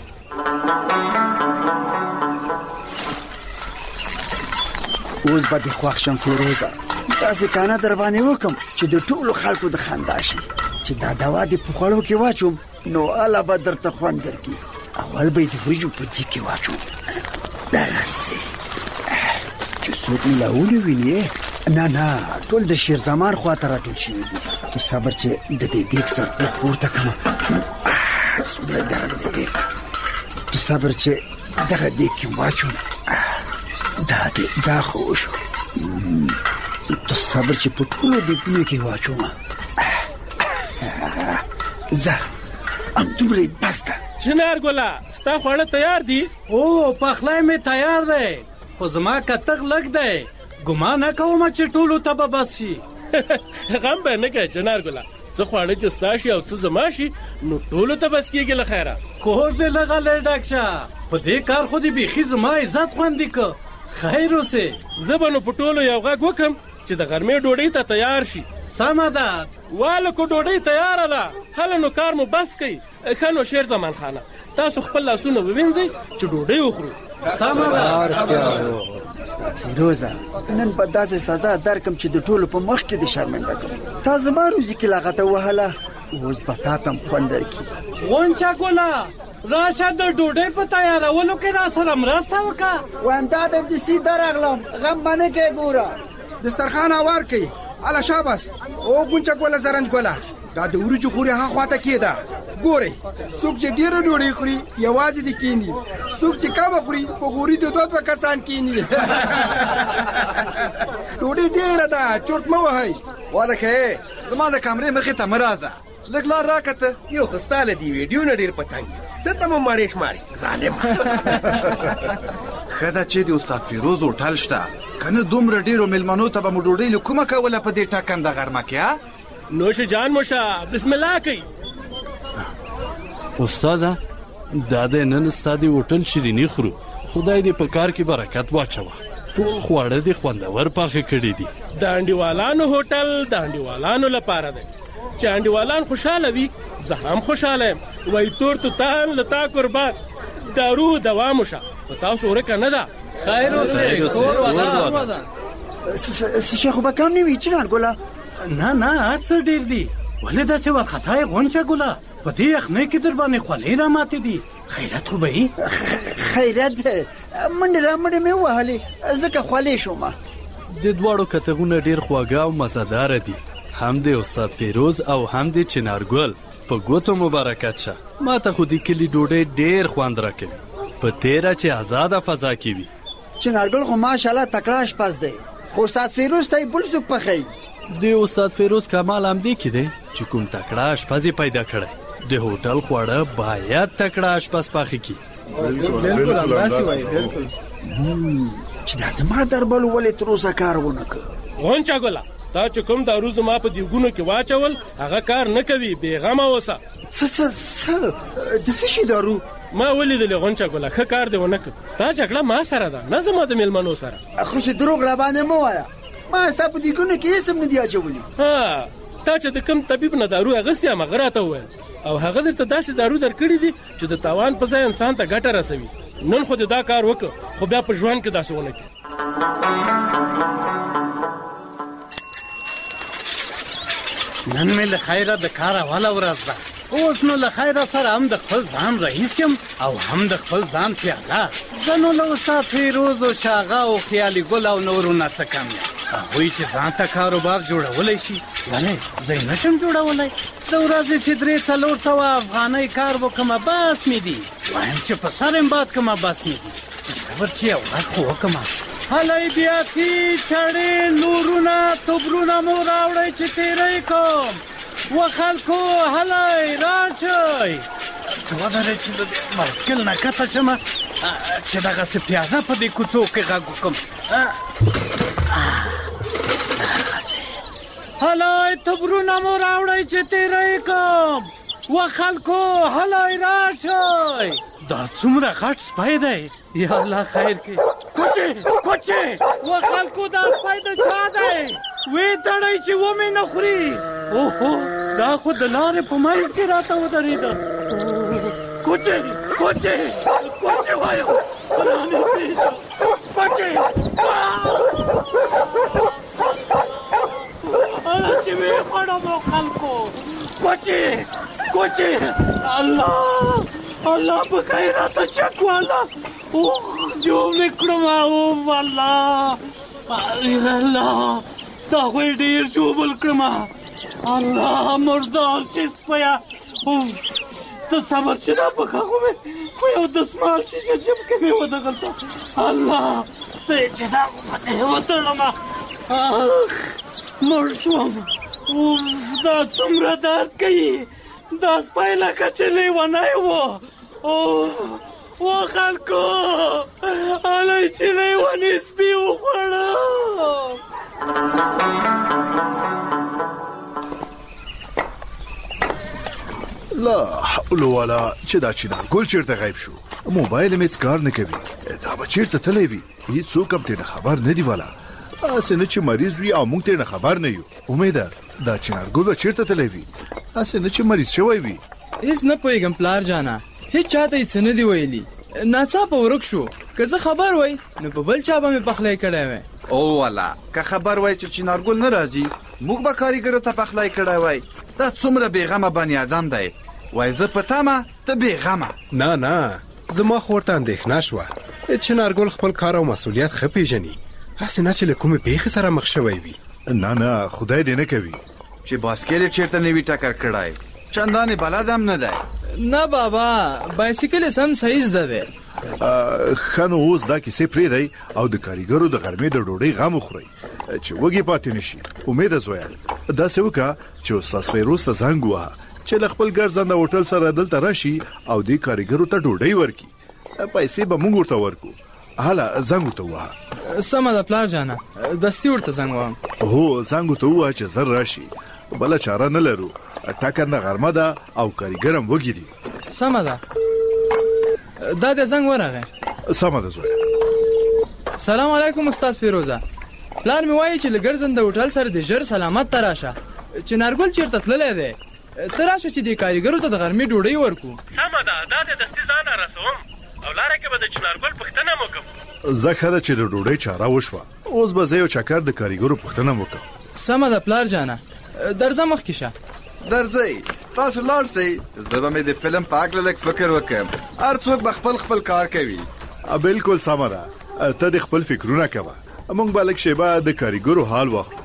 اوس به دې خوښ شم فیروزه، داسې کانه در باندې وکم چې د ټولو خلکو د خندا شي چې دا دوا دې په خوړو کې واچوم نو اله به درته خوند درکړي، اول به یې د وریجو په دیګ کې واچوم دغسې چې څوک مې لا ونیویني. نه نه ټول د شیرزمان خوا ته راټول شوي دي. تو صبر چې د دې دیګ سر پورته کړم، څومره ګرم دی. تو صبر چې دغه دیګ کې واچوم، دا دې دا خو شو. تو صبر چې په ټولو دیګونو کې واچوم. زه همدومره بس ده. چنار ګله ستا خواړه تیار دي؟ او پخلی مې تیار دی، خو زما کتغ لږ دی، ګمان نه کوم چې ټولو ته به بس شي. غم به نه کوې چنار ګله، څه خواړه چې ستا شي او څه زما شي نو ټولو ته بس کېږي له خیره. کور دې لغلی ډک شه، په دې کار خو دې بیخي زما عزت خوندي که. خیر اوسې. زه به نو په ټولو یو غږ وکړم چې د غرمې ډوډۍ ته تیار شي. سمه ده. والکو ډوډۍ تیاره ده، هله نو کار مو بس کوي. ښه نو شیر زمان خانه تاسو خپل لاسونه ووینځئ چې ډوډۍ وخورو. سمه ده. استاد فیروزه نن به داسې سزا درکم چې د ټولو په مخ کې دې شرمنده کړم. تا زما روزي کې لغته وهله، اوس به تا ته هم خوند درکړي. غونچه ګله راشه د ډوډۍ په تیارولو کې را سره مرسته وکړه. وایم دا د دسي درغلم، غم به نه کوې. ګوره دسترخوان هوار کوي. اله شاباس. او غونچه ګله زرنج ګله دا د وریجو خوري ها خواته کېده. ګورئ څوک چې ډېره ډوډۍ خوري یوازې دې کیني، څوک چې کمه خوري په غوري د دوه دوه کسان کیني. ډوډۍ ډېره ده، چورت مه وهئ. واده که زما د کامرې مخې ته مه راځه، لږ لار راکته. یو خو ستا له دې ویډیو نه ډېر پتنګ څه ته مو مړې شمارې ظالم. ښه ده چې د استاد فیروز هوټل شته، که نه دومره ډېرو مېلمنو ته به مو ډوډۍ له کومه کوله په دې ټاکنده غرمه کې. نوش جان موشه بسم الله کوي. استاده دا د نن ستا د هوټل شیریني خورو، خدای دې په کار کې برکت واچوه. ټول خواړه دې خوندور پاخه کړي دي. د انډیوالانو هوټل د انډیوالانو لپاره دی، چې انډیوالان خوشاله وي زه هم خوشاله یم. وای تور توتان لتا قربان، دارو دوا موشه په تاسو ورکه نه ده. خیر اوسې. کور ودا څه شي خو به کم نه وي چنار ګله. نه نه هر څه ډېر دي، ولې داسې وارخطا یې غونچه ګله؟ په دې یخنۍ کې در باندې خولۍ را ماتې دي. خیرت خو به یي؟ خیرت منډې را منډې مې ووهلې ځکه خولۍ شومه. د دواړو کتغونه ډېر خواږه او مزهداره دي، هم د استاد فیروز او هم د چنارګل. په ګوتو مبارکت شه. ما ته خو د کلي ډوډۍ ډېر خوند راکوي، په تیره چې آزاده فضا کې وي. چنارګل خو ماشاءالله تکړه اشپز دی، خو استاد فیروز ته یې بل څوک پخوي. د استاد فیروز کمال همدې کې دی چې کوم تکړه اشپز پیدا کړی. د هوټل خواړه باید تکړه اشپز پاخه کړي. بالکل همداسې وایي. بالکل چې دا زما دربل ولې تر اوسه کار ونه کړ. غونچه ګله دا چې کوم دارو زما په دیګونو کې واچول هغه کار نه کوي، بېغمه اوسه. څه څه څه د څه شي دارو؟ ما ولیدلې غونچه ګله ښه کار دې ونه کړ. ستا جګړه ما سره ده نه زما د مېلمنو سره. خو چې دروغ را باندې مه وایه، ما ستا په دیګونو کې هېڅ هم نه دي اچولي. ها تا چې د کوم طبیب نه دارو اخیستې یم هغه راته وویل، او هغه درته داسې دارو درکړي دي چې د تاوان په ځای انسان ته ګټه رسوي. نن خو دې دا کار وکړه خو بیا په ژوند کې داسې ونه کړي. نن مې له خیره د کار اوله ورځ ده، اوس نو له خیره سره هم د خپل ځان رئیس یم او هم د خپل ځان پیاله. زه نو له استاد فیروز او شاغه او خیالي ګل او نورو نه څه کم یم. هغوی چې ځان ته کاروبار جوړولی شي ولې زه یې نشم جوړولی د ورځې چې درې څلور سوه افغانۍ کار وکړمه بس مې دي وایم چې په سر یم باد کړمه بس مې دي صبر چې یو غږ خو وکړمه هلئ بیاکي چړې نورونه توبرونه مو راوړئ چې تیری کوم و خلکو هلئ راشئ ته ودرې چې د بایسکل نه کښته شمه چې دغسې پیاده په دې کوڅو کې غږ وکړم هلئ توبرونه مو راوړئ چې تیری کوم و خلکو هلئ راشئ دا څومره غټ سپی دی یا الله خیر کې کوچې کوچې و خلکو دا سپی د چا دی وې تړئ چې ومې نه خوري اوهو دا خو د لارې په منځ کې راته ودرېده کوچې کوچې کوچې وایم رانږدې شه کوچې هله چې وې خوړم خلکو کوچې کوچې الله الله په خیر راته چک والا اوه جوړ مې کړم اوه الله الله تا خو یې ډېر ژوبل کړم الله مردار چې سپیه اوه ته صبر چې دا پښه خو مې په یو دسمال شیشه جب کې مې ودغلته الله ته یې چې دا خو په دې وتړم مړ شوم اوه دا څومره درد کوي دا سپی لکه چې لیونی و اوه و خلکو هلئ چې لیونی سپي وخوړم لا حول ولا چې دا چینارګل چیرته غیب شو موبایل مې هېڅ کار نه کوي دا به چیرته تللی وي هېڅوک هم ترې نه خبر نه دي والا هسې نه چې مریض وي او موږ ترې نه خبر نه یو امیده دا چینارګل به چیرته تللی وي هسې نه چې مریض شوی وي هېڅ نه پوهېږم پلار جانه هېڅ چاته یې څه نه دي ویلي ناڅاپه ورک شو که زه خبر وای نو په بل چا به مې پخلی کړی وی او والا که خبر وای چې چینارګل نه راځي موږ به کاریګرو ته پخلی کړی وای دا څومره بېغمه بني ادم دی وای زه په تمه ته بېغمه نه نه زما خو ورته اندېښنه شوه چینارګل خپل کار او مسؤلیت ښه پېژني هسې نه چې له کومې پېښې سره مخ شوی وي نه نه خدای دې نه کوي چې باسکل یې چېرته نه وي ټکر کړی چندانې بلد هم نه دی نه بابا بایسکل یې سم صحیح زده دی ښه نو اوس دا کیسې پرېږدئ او د کاریګرو د غرمې د ډوډۍ غم وخورئ چې وږي پاتې نه شي امیده زویه داسې وکړه چې استاد فیروز ته زنګ ووهه چې له خپل ګرځنده هوټل سره دلته راشي او دې کاریګرو ته ډوډۍ ورکړي پیسې به موږ ورته ورکو هله زنګ ورته ووهه سمه ده پلار جانه دستي ورته زنګ وهم هو زنګ ورته ووهه چې زر راشي بله چاره نه لرو ټاکنده غرمه ده او کاریګر هم وږي دي سمه ده دا دې زنګ ورغی سمه ده زویه سلام علیکم استاد فیروزه پلار مې وایي چې له ګرځنده هوټل سره د ژر سلامت ته راشه چینارګل چېرته تللی دی ته راشه چې دې کاریګرو ته د غرمې ډوډۍ ورکو سمه ده دا دې دستي ځان رسوم او لاره کې به د چینارګل پوښتنه م وکړم زه ښه ده چې د ډوډۍ چاره وشوه اوس به زه یو چکر د کاریګرو پوښتنه م وکړم سمه ده پلار جانه درځه مخکې شه درځئ تاسو لاړ شئ زه به مې د فلم په هکله لږ فکر وکړم هر څوک به خپل خپل کار کوي بالکل سمه ده ته د خپل فکرونه کوه موږ به لږ شیبه د کاریګرو حال واخلو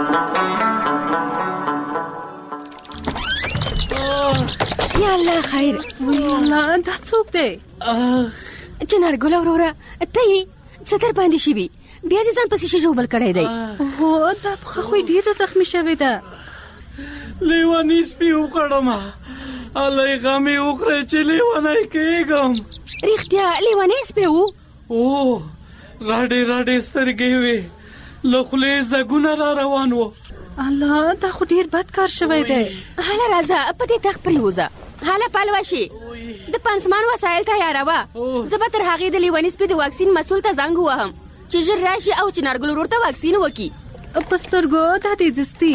یا الله خیر الله دا څوک دی چنارګل وروره ته یې څه در باندې شوي بیا دې ځان پسې ژوبل کړی دی هو دا پښه خو یې ډېره زخمي شوې ده لیونی سپي وخوړم الله یې غم یې وخوری چې لیونی کېږم رښتیا لیونی سپی و او راډې راډې سترګې وې له خولې ځګونه را روان و الله دا خو ډېر بد کار شوی دی هله راځه په دې تخت پرېوځه هله پلوه شي د پنسمان وسایل تیاروه زه به تر هغې د لیوني سپي د واکسین مسؤل ته زنګ ووهم چې ژر راشي او چنارګل ورور ته واکسین وکړي په سترګو دا دې دستي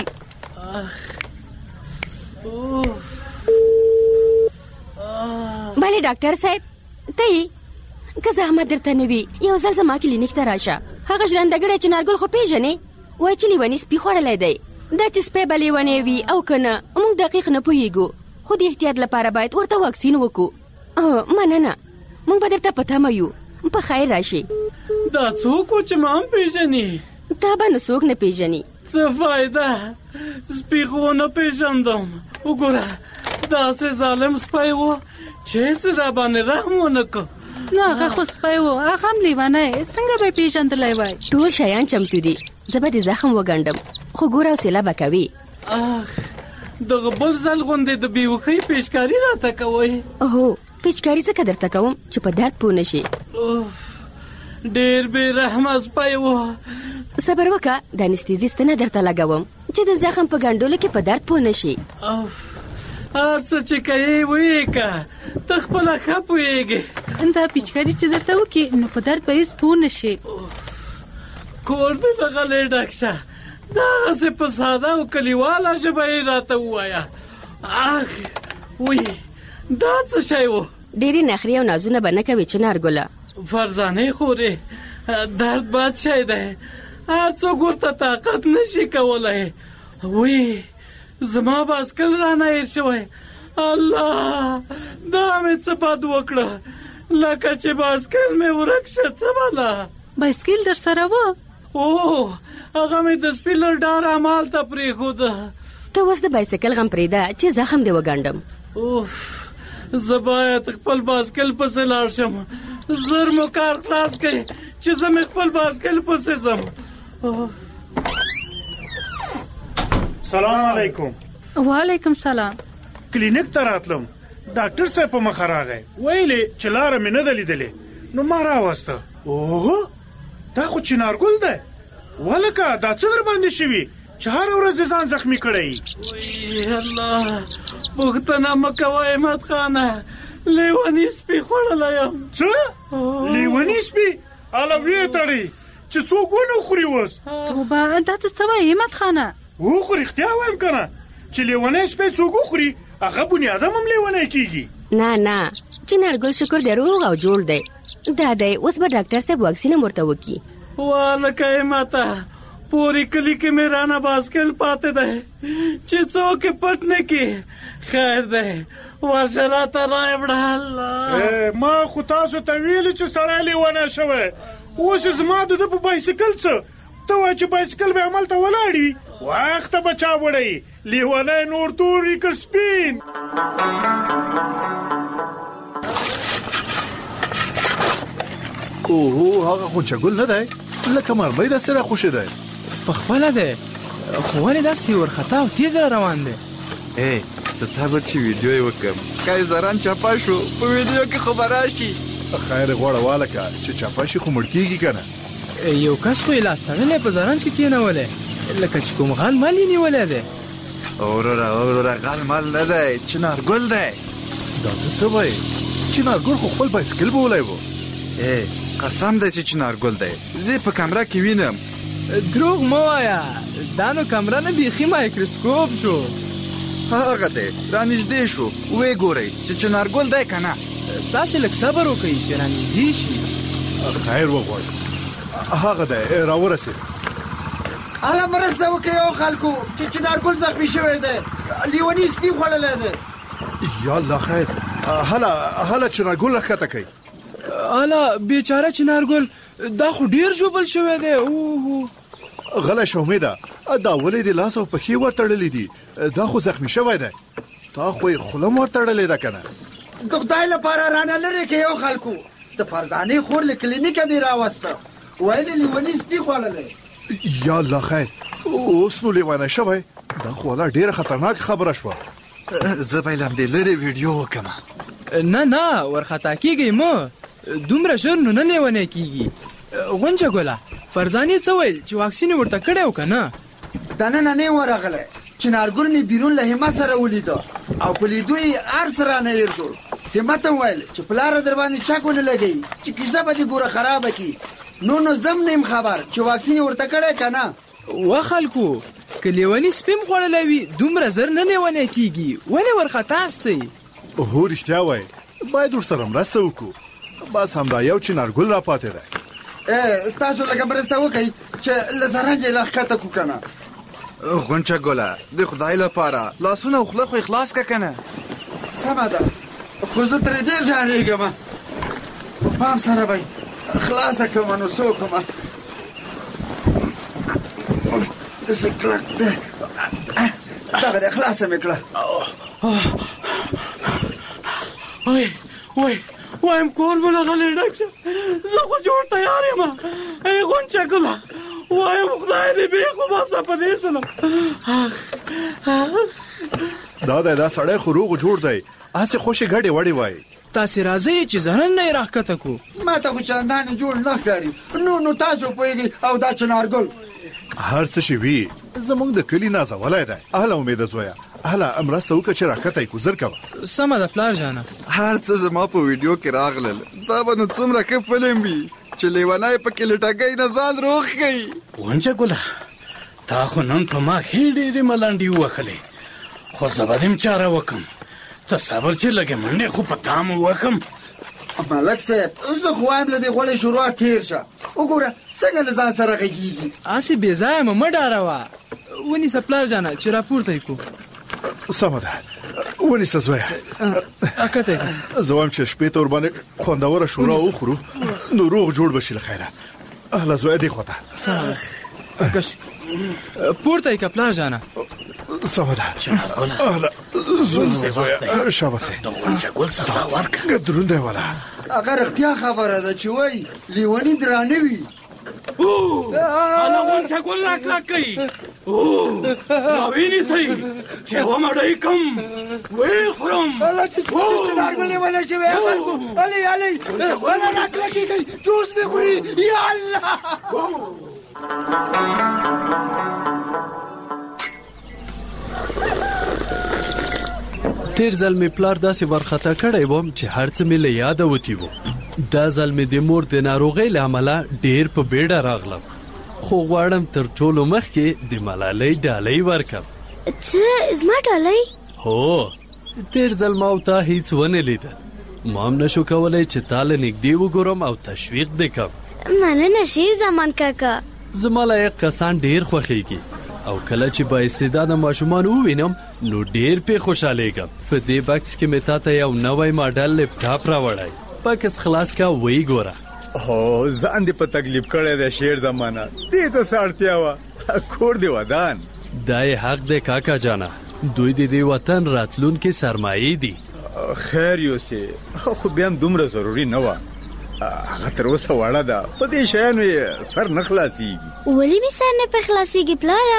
بله ډاکټر صاحب ته یې که زحمت درته نه وي یو ځل زما کلینیک ته راشه هغه ژرندهګړی چنارګل خو پېژنې وایي چې لیوني سپي خوړلی دی دا چې سپی به لیونی وي او که نه موږ دقیق نه پوهېږو خو د احتیاط لپاره باید ورته واکسین وکړو مننه موږ به درته په تمه یو په خیر راشي دا څوک و چې ما هم پېژنې تا به نو څوک نه پیژني. څه فایده سپي خو نه پیژندم. وګوره داسې ظالم سپی و چې هېڅ را باندې رحم ونه کړ. نو هغه خو سپی و، هغه هم لیونی، څنګه به یې پیژندلی وای؟ ټول شیان چمتو دي، زه به دې زخم وګنډم، خو ګوره حوصله به کوي. اخ دغه بل ځل غوندې د بېوښۍ پیچکاري راته کوئ؟ هو پیچکاري ځکه درته کوم چې په درد پوه نه شي. ډېر بې رحمه سپی و. صبر وکړه، د انستیزي ستنه درته لګوم چې د زخم په ګنډلو کې په درد پوه نه شي. هر څه چې کوې ویې که ته خپله ښه پوهېږې. دا پیچکاري چې درته وکړي نو په درد به هېڅ پوه نه شي. کور دې دغلې ډک شه، دغسې په ساده او کلیواله ژبه یې راته ووایه. اخ وی دا څه شی و؟ ډېرې نخرې او نازونه به نه کوې چنارګله. فرزانې خورې درد بد شی دی، هر څوک ورته طاقت نشي کولی. وی زما باسکل رانه هېر شوی. الله دا مې څه بد وکړه، لکه چې باسکل مې ورک شه. څه بله بایسکل در سره و؟ او هغه مې د سپي له ډاره همالته پرېښوده. ته اوس د بایسکل غم پرېږده چې زخم دې وګنډم. اوف زه باید خپل باسکل پسې لاړ شم. زر مو کار خلاص کړئ چې زه مې خپل باسکل پسې ځم. سلام علیکم. وعلیکم سلام. کلینیک ته راتلم، ډاکټر صاحب په مخه راغی، ویلې چې لاره مې نه ده لیدلې، نو ما راوسته. اوه دا خو چنارګل دی. ولکه دا څه در باندې شوي چې هر ورځ ځان زخمي کړی؟ وی الله پوښتنه مه کوه احمد خانه، لیوني سپي خوړلی یم. څه لیوني سپي؟ هله ویې تړئ چې څوک ونه خوري اوس. توبه دا ته څه وایې احمد خانه؟ وخو رښتیا وایم که نه چې لیونی سپی څوک وخوري هغه بني ادم هم لیونی کېږي. نه نه چنارګل شکر دی روغ او جوړ دی. دا دی اوس به ډاکټر صاحب واکسین هم ورته وکړي. والکه یې ماته پورې کلي کې مې رانه باسکل پاتې دی چې څوک یې پټ نه کړي. خیر دی ورشه راته رایې وړه. الله ما خو تاسو ته ویلي چې سړی لیونی شوی، اوس یې زما د ده په بایسکل څه؟ ته وایې چې بایسکل به همالته ولاړي، وخته به چا وړی؟ لیونی نور توري که سپین. اوهو هغه خو چګل نه دی، لکه مرمۍ داسې راخوشې دی. پخپله دی، خو ولې داسې ورخطا او تیز را روان دی؟ ای ته صبر چې ویډیو یې وکړم، که زران چاپه شو په ویډیو کې خو به راشي. خیر غوړه والکه چې چاپه شي خو مړ کېږي که نه. یو کس خو یې لاس تړلی په زرنج کې کېنولی، لکه چې کوم غل مال یې نیولی دی. وروره وروره غل مال نه دی، چنارګل دی. دا ته څه وایې؟ چنارګل خو خپل بایسکل بولی و. ای قسم دی چې چنارګل دی، زه په کمره کې وینم. دروغ مه وایه، دا نو کمره نه بیخي مایکروسکوپ شو. هغه دی رانږدې شو، ویې ګورئ چې چنارګل دی که نه. تاسې لږ صبر وکړئ چې رانږدې شي. خیر وغواړئ. هغه دی راورسېد. هله مرسته وکړئ او خلکو چې چنارګل زخمي شوی دی، لیوني سپي خوړلی دی. یا الله خیر. هله هله چنارګل راښکته کوي. هله بیچاره چنارګل دا خو ډېر ژوبل شوی دی. اوه غلی شه امیده، دا ولې د لاس او پښې ورتړلي دي؟ دا خو زخمي شوی دی. تا خو یې خوله هم ورتړلې ده که نه؟ د خدای لپاره رانه لرې کړئ او خلکو، د فرزانې خور له کلینیکه مې راوسته، ویل یې لیوني سپي خوړلی. یا الله خیر، اوس نو لیونی شوی؟ دا خو والا ډېره خطرناک خبره شوه. زه به یې له همدې لرې ویډیو وکړم. نه نه ورخطا کېږئ مه، دومره ژر نو نه لیونی کېږي. غونچه ګله فرزانې څه ویل چې واکسین یې ورته کړی و که نه؟ دننه نه ورغلی، چنارګل مې بیرون له همت سره ولیده او په لیدو یې هر څه رانه هېر شول. همت هم ویل چې پلاره در باندې چک ونه لګوي چې کیسه به دې ګوره خرابه کړي. نو نو زم نه یم خبر چې واکسین یې ورته کړی که نه. و خلکو که لیوني سپي م خوړلی وي دومره زر نه لیونی کېږي، ولې ورخطا ستئ؟ هو رښتیا وایي، باید ورسره مرسته وکړو. بس همدا یو چنارګل را پاتې دی. تاسو لږه مرسته وکړئ چې له زرنجه یې راښکته کړو که نه. غونچه ګله د خدای لپاره لاسونه او خوله خو یې خلاص که که نه. سمه ده، خو زه ترې ډېر ډارېږم. په پام سره به یې خلاصه کړم نو څه وکړم. داسې کلک دی دغه دی خلاصه مې کړه وای وای وایم کور به لغلی ډک شه زه خو جوړ تیار یم ای غونچه ګله وایم خدای دې بې خو باسه په دې سلم دا دی دا سړی خو روغ جوړ دی هسې خوشې ګډې وړې وایي تاسې راځئ چې زنن نه یې راښکته کړو ما ته خو چندانې جوړ نه ښکاري نو نو تاسو پوهېږئ او دا چنارګل هر څه چې وي زموږ د کلي نازولی دی اهله امیده زویه اهله مرسته وکړه چې راښکته یې ګوزر کوه سمه ده پلار جانه هر څه زما په ویډیو کې راغلل دا به نو څومره ښه فلم وي چې لیونی پکې لټګۍ نه ځان روغ کوي غونچه ګله تا خو نن په ما ښې ډېرې ملنډې ووهلې خو زه به دې چاره وکړم ته صبر چې لږې منډې خو په تا مو وکړم ملک صاحب زه خو وایم له دې غوړې شروع تېر شه وګوره څنګه له ځان سره غږېږي هسې بې ځایه مه مه ډاروه ونیسه پلار جانه چې راپورته یې کړو سمه ده ونیسه زویه اکته یې زه وایم چې شپې ته ورباندې خوندوره شورا وخورو نو روغ جوړ به شي له خیره اهله زویه دې خوا ته کش پورته یې که پلار جانه سمه ده اهله زویه زویه شاباسې د غونچه ګل سزا ورکړه دروند دی والا هغه رښتیا خبره ده چې وایي لیوني درانه وي هله غونچه ګل راکلک کوي راوینیسئ چې ومړی کم ویې خورم الله چې چنارګل لیونی شوی خلکو هلئ هلئ وله راکلکېږئ جوس مې خوري یا الله تیر ځل مې پلار داسې ورخطا کړی وم چې هر څه مې له یاده وتي وو دا ځل مې د مور د ناروغۍ له امله ډېر په بیړه راغلم خو غواړم تر ټولو مخکې د ملالۍ ډالۍ ورکړم څه زما ډالۍ هو تیر ځل ما او تا هیڅ ونه لیدل ما هم نشو کولی چې تا له نږدې وګورم او تشویق دې کړم مننه شیر زمان کاکا زما لایق کسان ډېر خوښیږي او کله چې با استعداده ماشومان ووینم نو ډېر پې خوشحالیږم په دې بکس کې مې تا ته یو نوی ماډل لپټاپ راوړی بکس خلاص کا وی ګوره هو ځان دې په تکلیف کړی دی شیر زمانه دې ته څه اړتیا وه کور دې ودان دا یې حق دی کاکا جانه دوی د دې وطن راتلونکي سرمایې دي خیر یوسې خو بیا هم دومره ضروري نه وه هغه تر اوسه وړه ده په دې شیانو یې سر نه خلاصېږي ولې مې سر نه پې خلاصېږي پلاره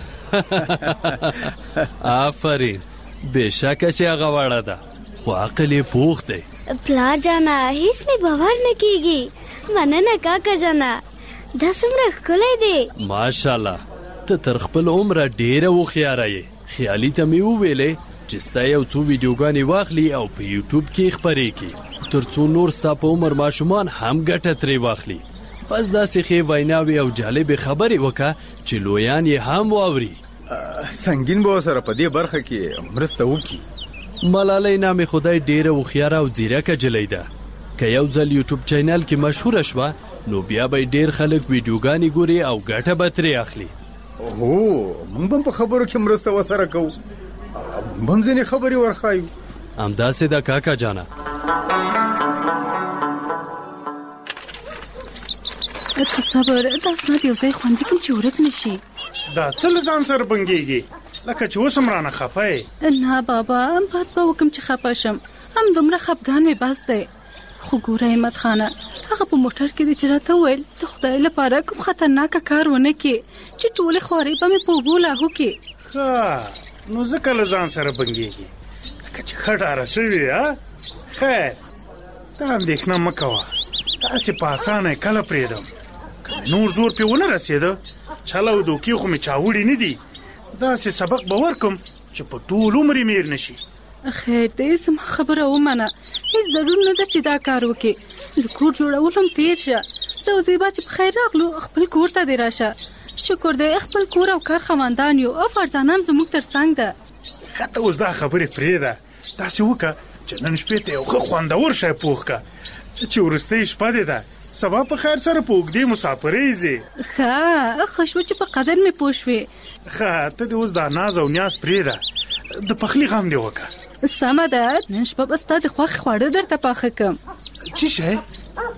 آفرین بېشکه چې هغه وړه ده خو عقل یې پوخ دی پلار جانا هیڅ مې باور نه کېږي مننه کاکا جانا دا څومره ښکلی دی ماشاءالله ته تر خپل عمره ډېره هوښیاره یې خیالي ته مې وویلې چې ستا یو څو ویډیوګانې واخلي او په یوټیوب کې خپرې کړي تر څو نور ستا په عمر ماشومان هم ګټه ترې واخلي بس داسې ښې ویناوې او جالبې خبرې وکړه چې لویان یې هم واوري سنګین به ورسره په دې برخه کې مرسته وکړي ملالۍ نامې خدای ډېره هوښیاره او ځیرکه جلۍ ده که یو ځل یوټیوب چینل کې مشهوره شوه نو بیا به ډېر خلک ویډیوګانې ګوري او ګټه به ترې اخلي هو موږ هم په خبرو کې مرسته ورسره کوو موږ هم ځینې خبرې ورښایو همداسې ده کاکا جانه ته صبر دا اسناد یو ځای خوندي کړم چې ورک نه شي دا څه له ځان سره بنګېږي لکه چې اوس هم رانه خفه یې نه بابا بد به وکړم چې خفه شم هم دومره خفګان مې بس دی خو ګوره احمد خانه هغه په موټر کې دی چې راته وویل د خدای لپاره کوم خطرناکه کار ونه کړې چې ټولې خوارۍ به مې په اوبو لاهو کې ښه نو ځکه له ځان سره بنګېږي لکه چې ښه ډاره شوې ها خیر ته اندېښنه مه کوه داسې په اسانه یې کله پرېږدم نور زور پې ونه رسېده چل او دوکې خو مې چاوړي نه دي داسې سبق به ورکم چې په ټول عمر یې میر نه شي خیر دی زما خبره ومنه هېڅ ضرور نه ده چې دا کار وکړې د کور جوړول هم تېر شه زه او زیبا چې په خیر راغلو خپل کور ته دې راشه شکر دی خپل کور او کار خاوندان یو او فرزانه هم زموږ تر څنګ ده ښه ته اوس دا خبرې پرېږده داسې وکړه چې نن شپې ته یو ښه خوندور شی پوخ کړه چې وروستۍ شپه دې ده سبا په خیر سره په اوږدې مسافرۍ ځې ښه ښه شوه چې په قدر مې پوه شوې ښه ته دې اوس دا ناز او نیاز پرېږده د پخلي غم دې وکړه سمه ده نن شپه به ستا د خوښې خواړه درته پاخه کړم څه شی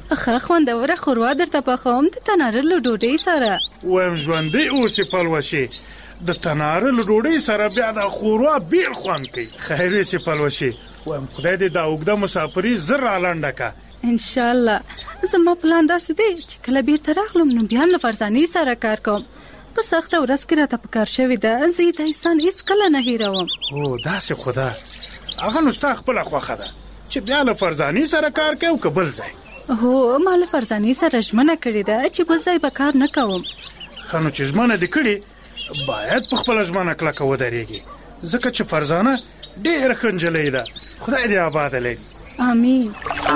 اخه خوندوره خوروا درته پخوم د تناره له ډوډۍ سره. وایم ژوندی اوسې پلوشې، د تناره له ډوډۍ سره بیا د خوروا بیل خوند کوي. خیر وسې پلوشې، وایم خدای دې دا اوږده مسافري زر رالنډه که. انشاءالله. زما پلان داسې دی چې کله بیرته راغلم نو بیا له فرزانې سره کار کوم. په سخته ورځ کې راته پکار شوې ده، زه یې د احسان هېڅکله نه هېروم. هو داسې خو ده، هغه نو ستا خپله خوښه ده چې بیا له فرزانې سره کار کوي او که بل ځای. هو ما له فرزانې سره ژمنه کړې ده چې بل ځای به کار نه کوم. ښه نو چې ژمنه دې کړې باید په خپله ژمنه کلکه ودرېږي، ځکه چې فرزانه ډېره ښه نجلۍ ده. خدای دې آباده لري. آمین.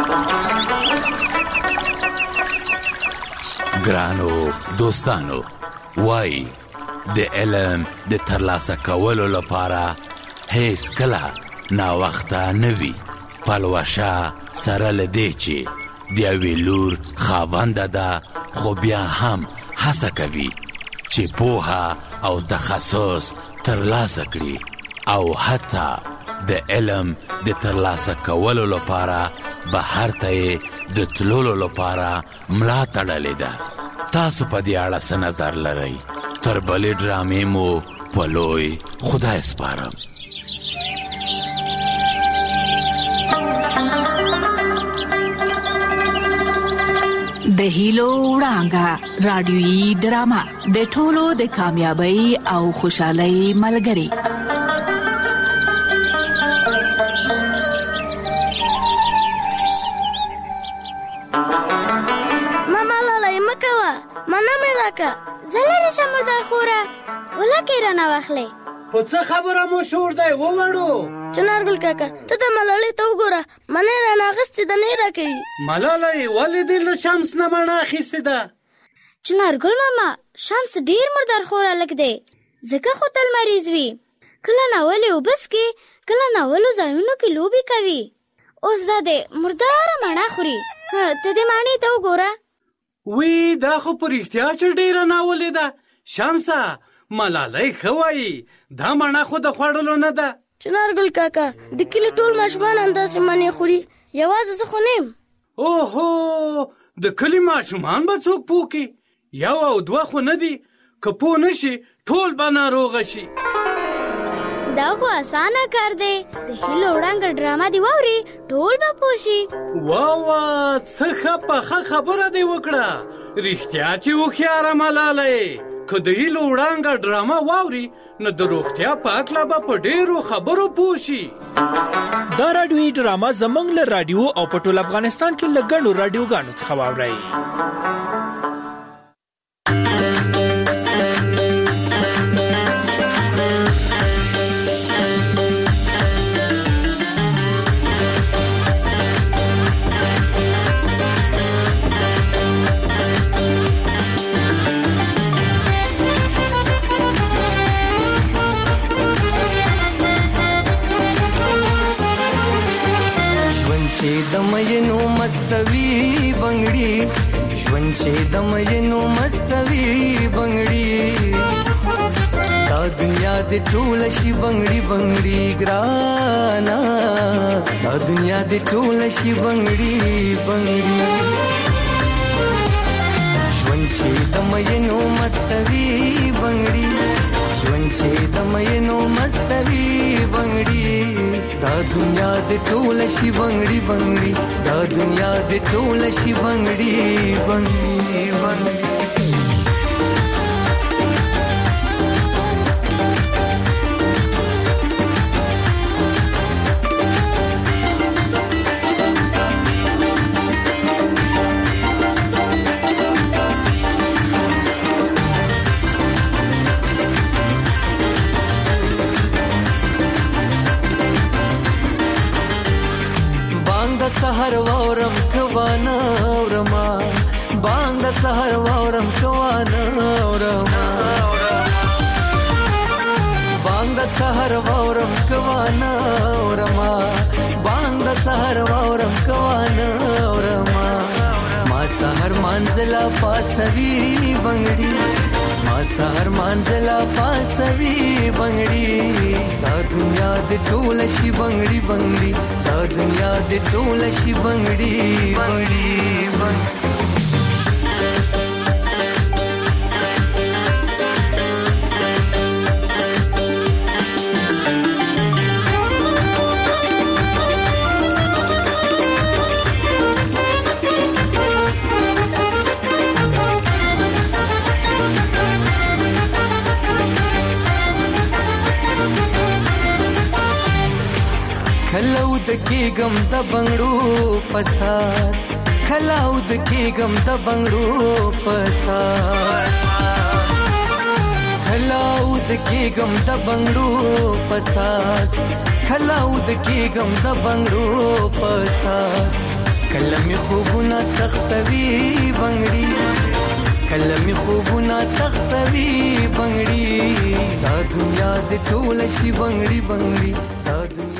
ګرانو دوستانو، وای د علم د ترلاسه کولو لپاره هیڅ کله ناوخته نه وي. پلوشه سره له دې چې د یوې لور خاونده ده، خو بیا هم هڅه کوي چې پوهه او تخصص ترلاسه کړي او حتی د علم د ترلاسه کولو لپاره بهر ته د تللو لپاره ملا تړلې ده. تاسو په دې اړه څه نظر لرئ؟ تر بلې ډرامې مو په لوی خدای سپارم. د هیلو وړانګه رادیویي ډرامه د ټولو د کامیابی او خوشحالۍ ملګری. ماما لاله مکوه مانا مې راکه زلل شمردار خوره ولکه رانه واخلې. په څه خبره مو شور دی ووړو؟ چنارګل کاکا ته د ملالۍ ته وګوره، منې رانه اخیستې ده نه یې راکوي. ملالۍ ولې دې له شمس نه مڼه اخیستې ده؟ چنارګل ماما شمس ډېر مردار خور هلک دی، ځکه خو تل مریض وي. کله ناولې اوبه څکي، کله ناولو ځایونو کې لوبې کوي. اوس دا دی مرداره مڼه خوري. ته دې مڼې ته وګوره. وی دا خو په رښتیا چې ډېره ناولې ده. شمسه ملالۍ ښه وایي، دا مڼه خو د خوړلو نه ده. چنارګل کاکا د کلي ټول ماشومان همداسې مڼې خوري، یوازې زه خو نه یم. اوهو د کلي ماشومان به څوک پوه کړي؟ یو او دوه خو نه دي، که پوه نه شي ټول به ناروغه شي. دا خو اسانه کار دی، د هیلو وړانګه ډرامه دې واوري ټول به پوه شي. واه څه ښه پخه خبره دې وکړه. رښتیا چې هوښیاره ملالۍ، که د هیلو وړانګه ډرامه واوري نو د روغتیا په هکله به په ډېرو خبرو پوه شي. دا راډیویي ډرامه زموږ له راډیو او په ټول افغانستان کې له ګڼو راډیوګانو څخه واورئ. د مینو مستوي بنگړي، ژوند چې د مینو مستوي بنگړي، دا دنیا د ټول شي بنگړي بنگړي ګرانا، دا دنیا د ټول شي بنگړي بنگړي، ژوند چې د مینو مستوي بنگړي، ژوند چې د مینو مستوي بنگړي، دا دنیا د ټول شي بنگړي بنگړي، دا دنیا د ټول شي بنگړي بنگړي بنگړي. سحر وورم کوانا ورما باند سحر وورم کوانا ورما باند سحر وورم کوانا ورما باند سحر وورم کوانا ورما ما سحر منزلا پاسوي بنگړي، ما سحر منزلا پاسوي بنگړي، دا دنیا د ټول شي بنگړي بنگړي، دا دنیا د ټول شي بنگړي بنگړي خلاود کېګم د بنگړو پساس خلاود کېګم د بنگړو پساس خلاود کېګم د بنگړو پساس خلاود کېګم د بنگړو پساس کلمې خوبونه تختوي بنگړي کلمې خوبونه تختوي بنگړي دا دنیا د ټول شي بنگړي بنگړي دا دنیا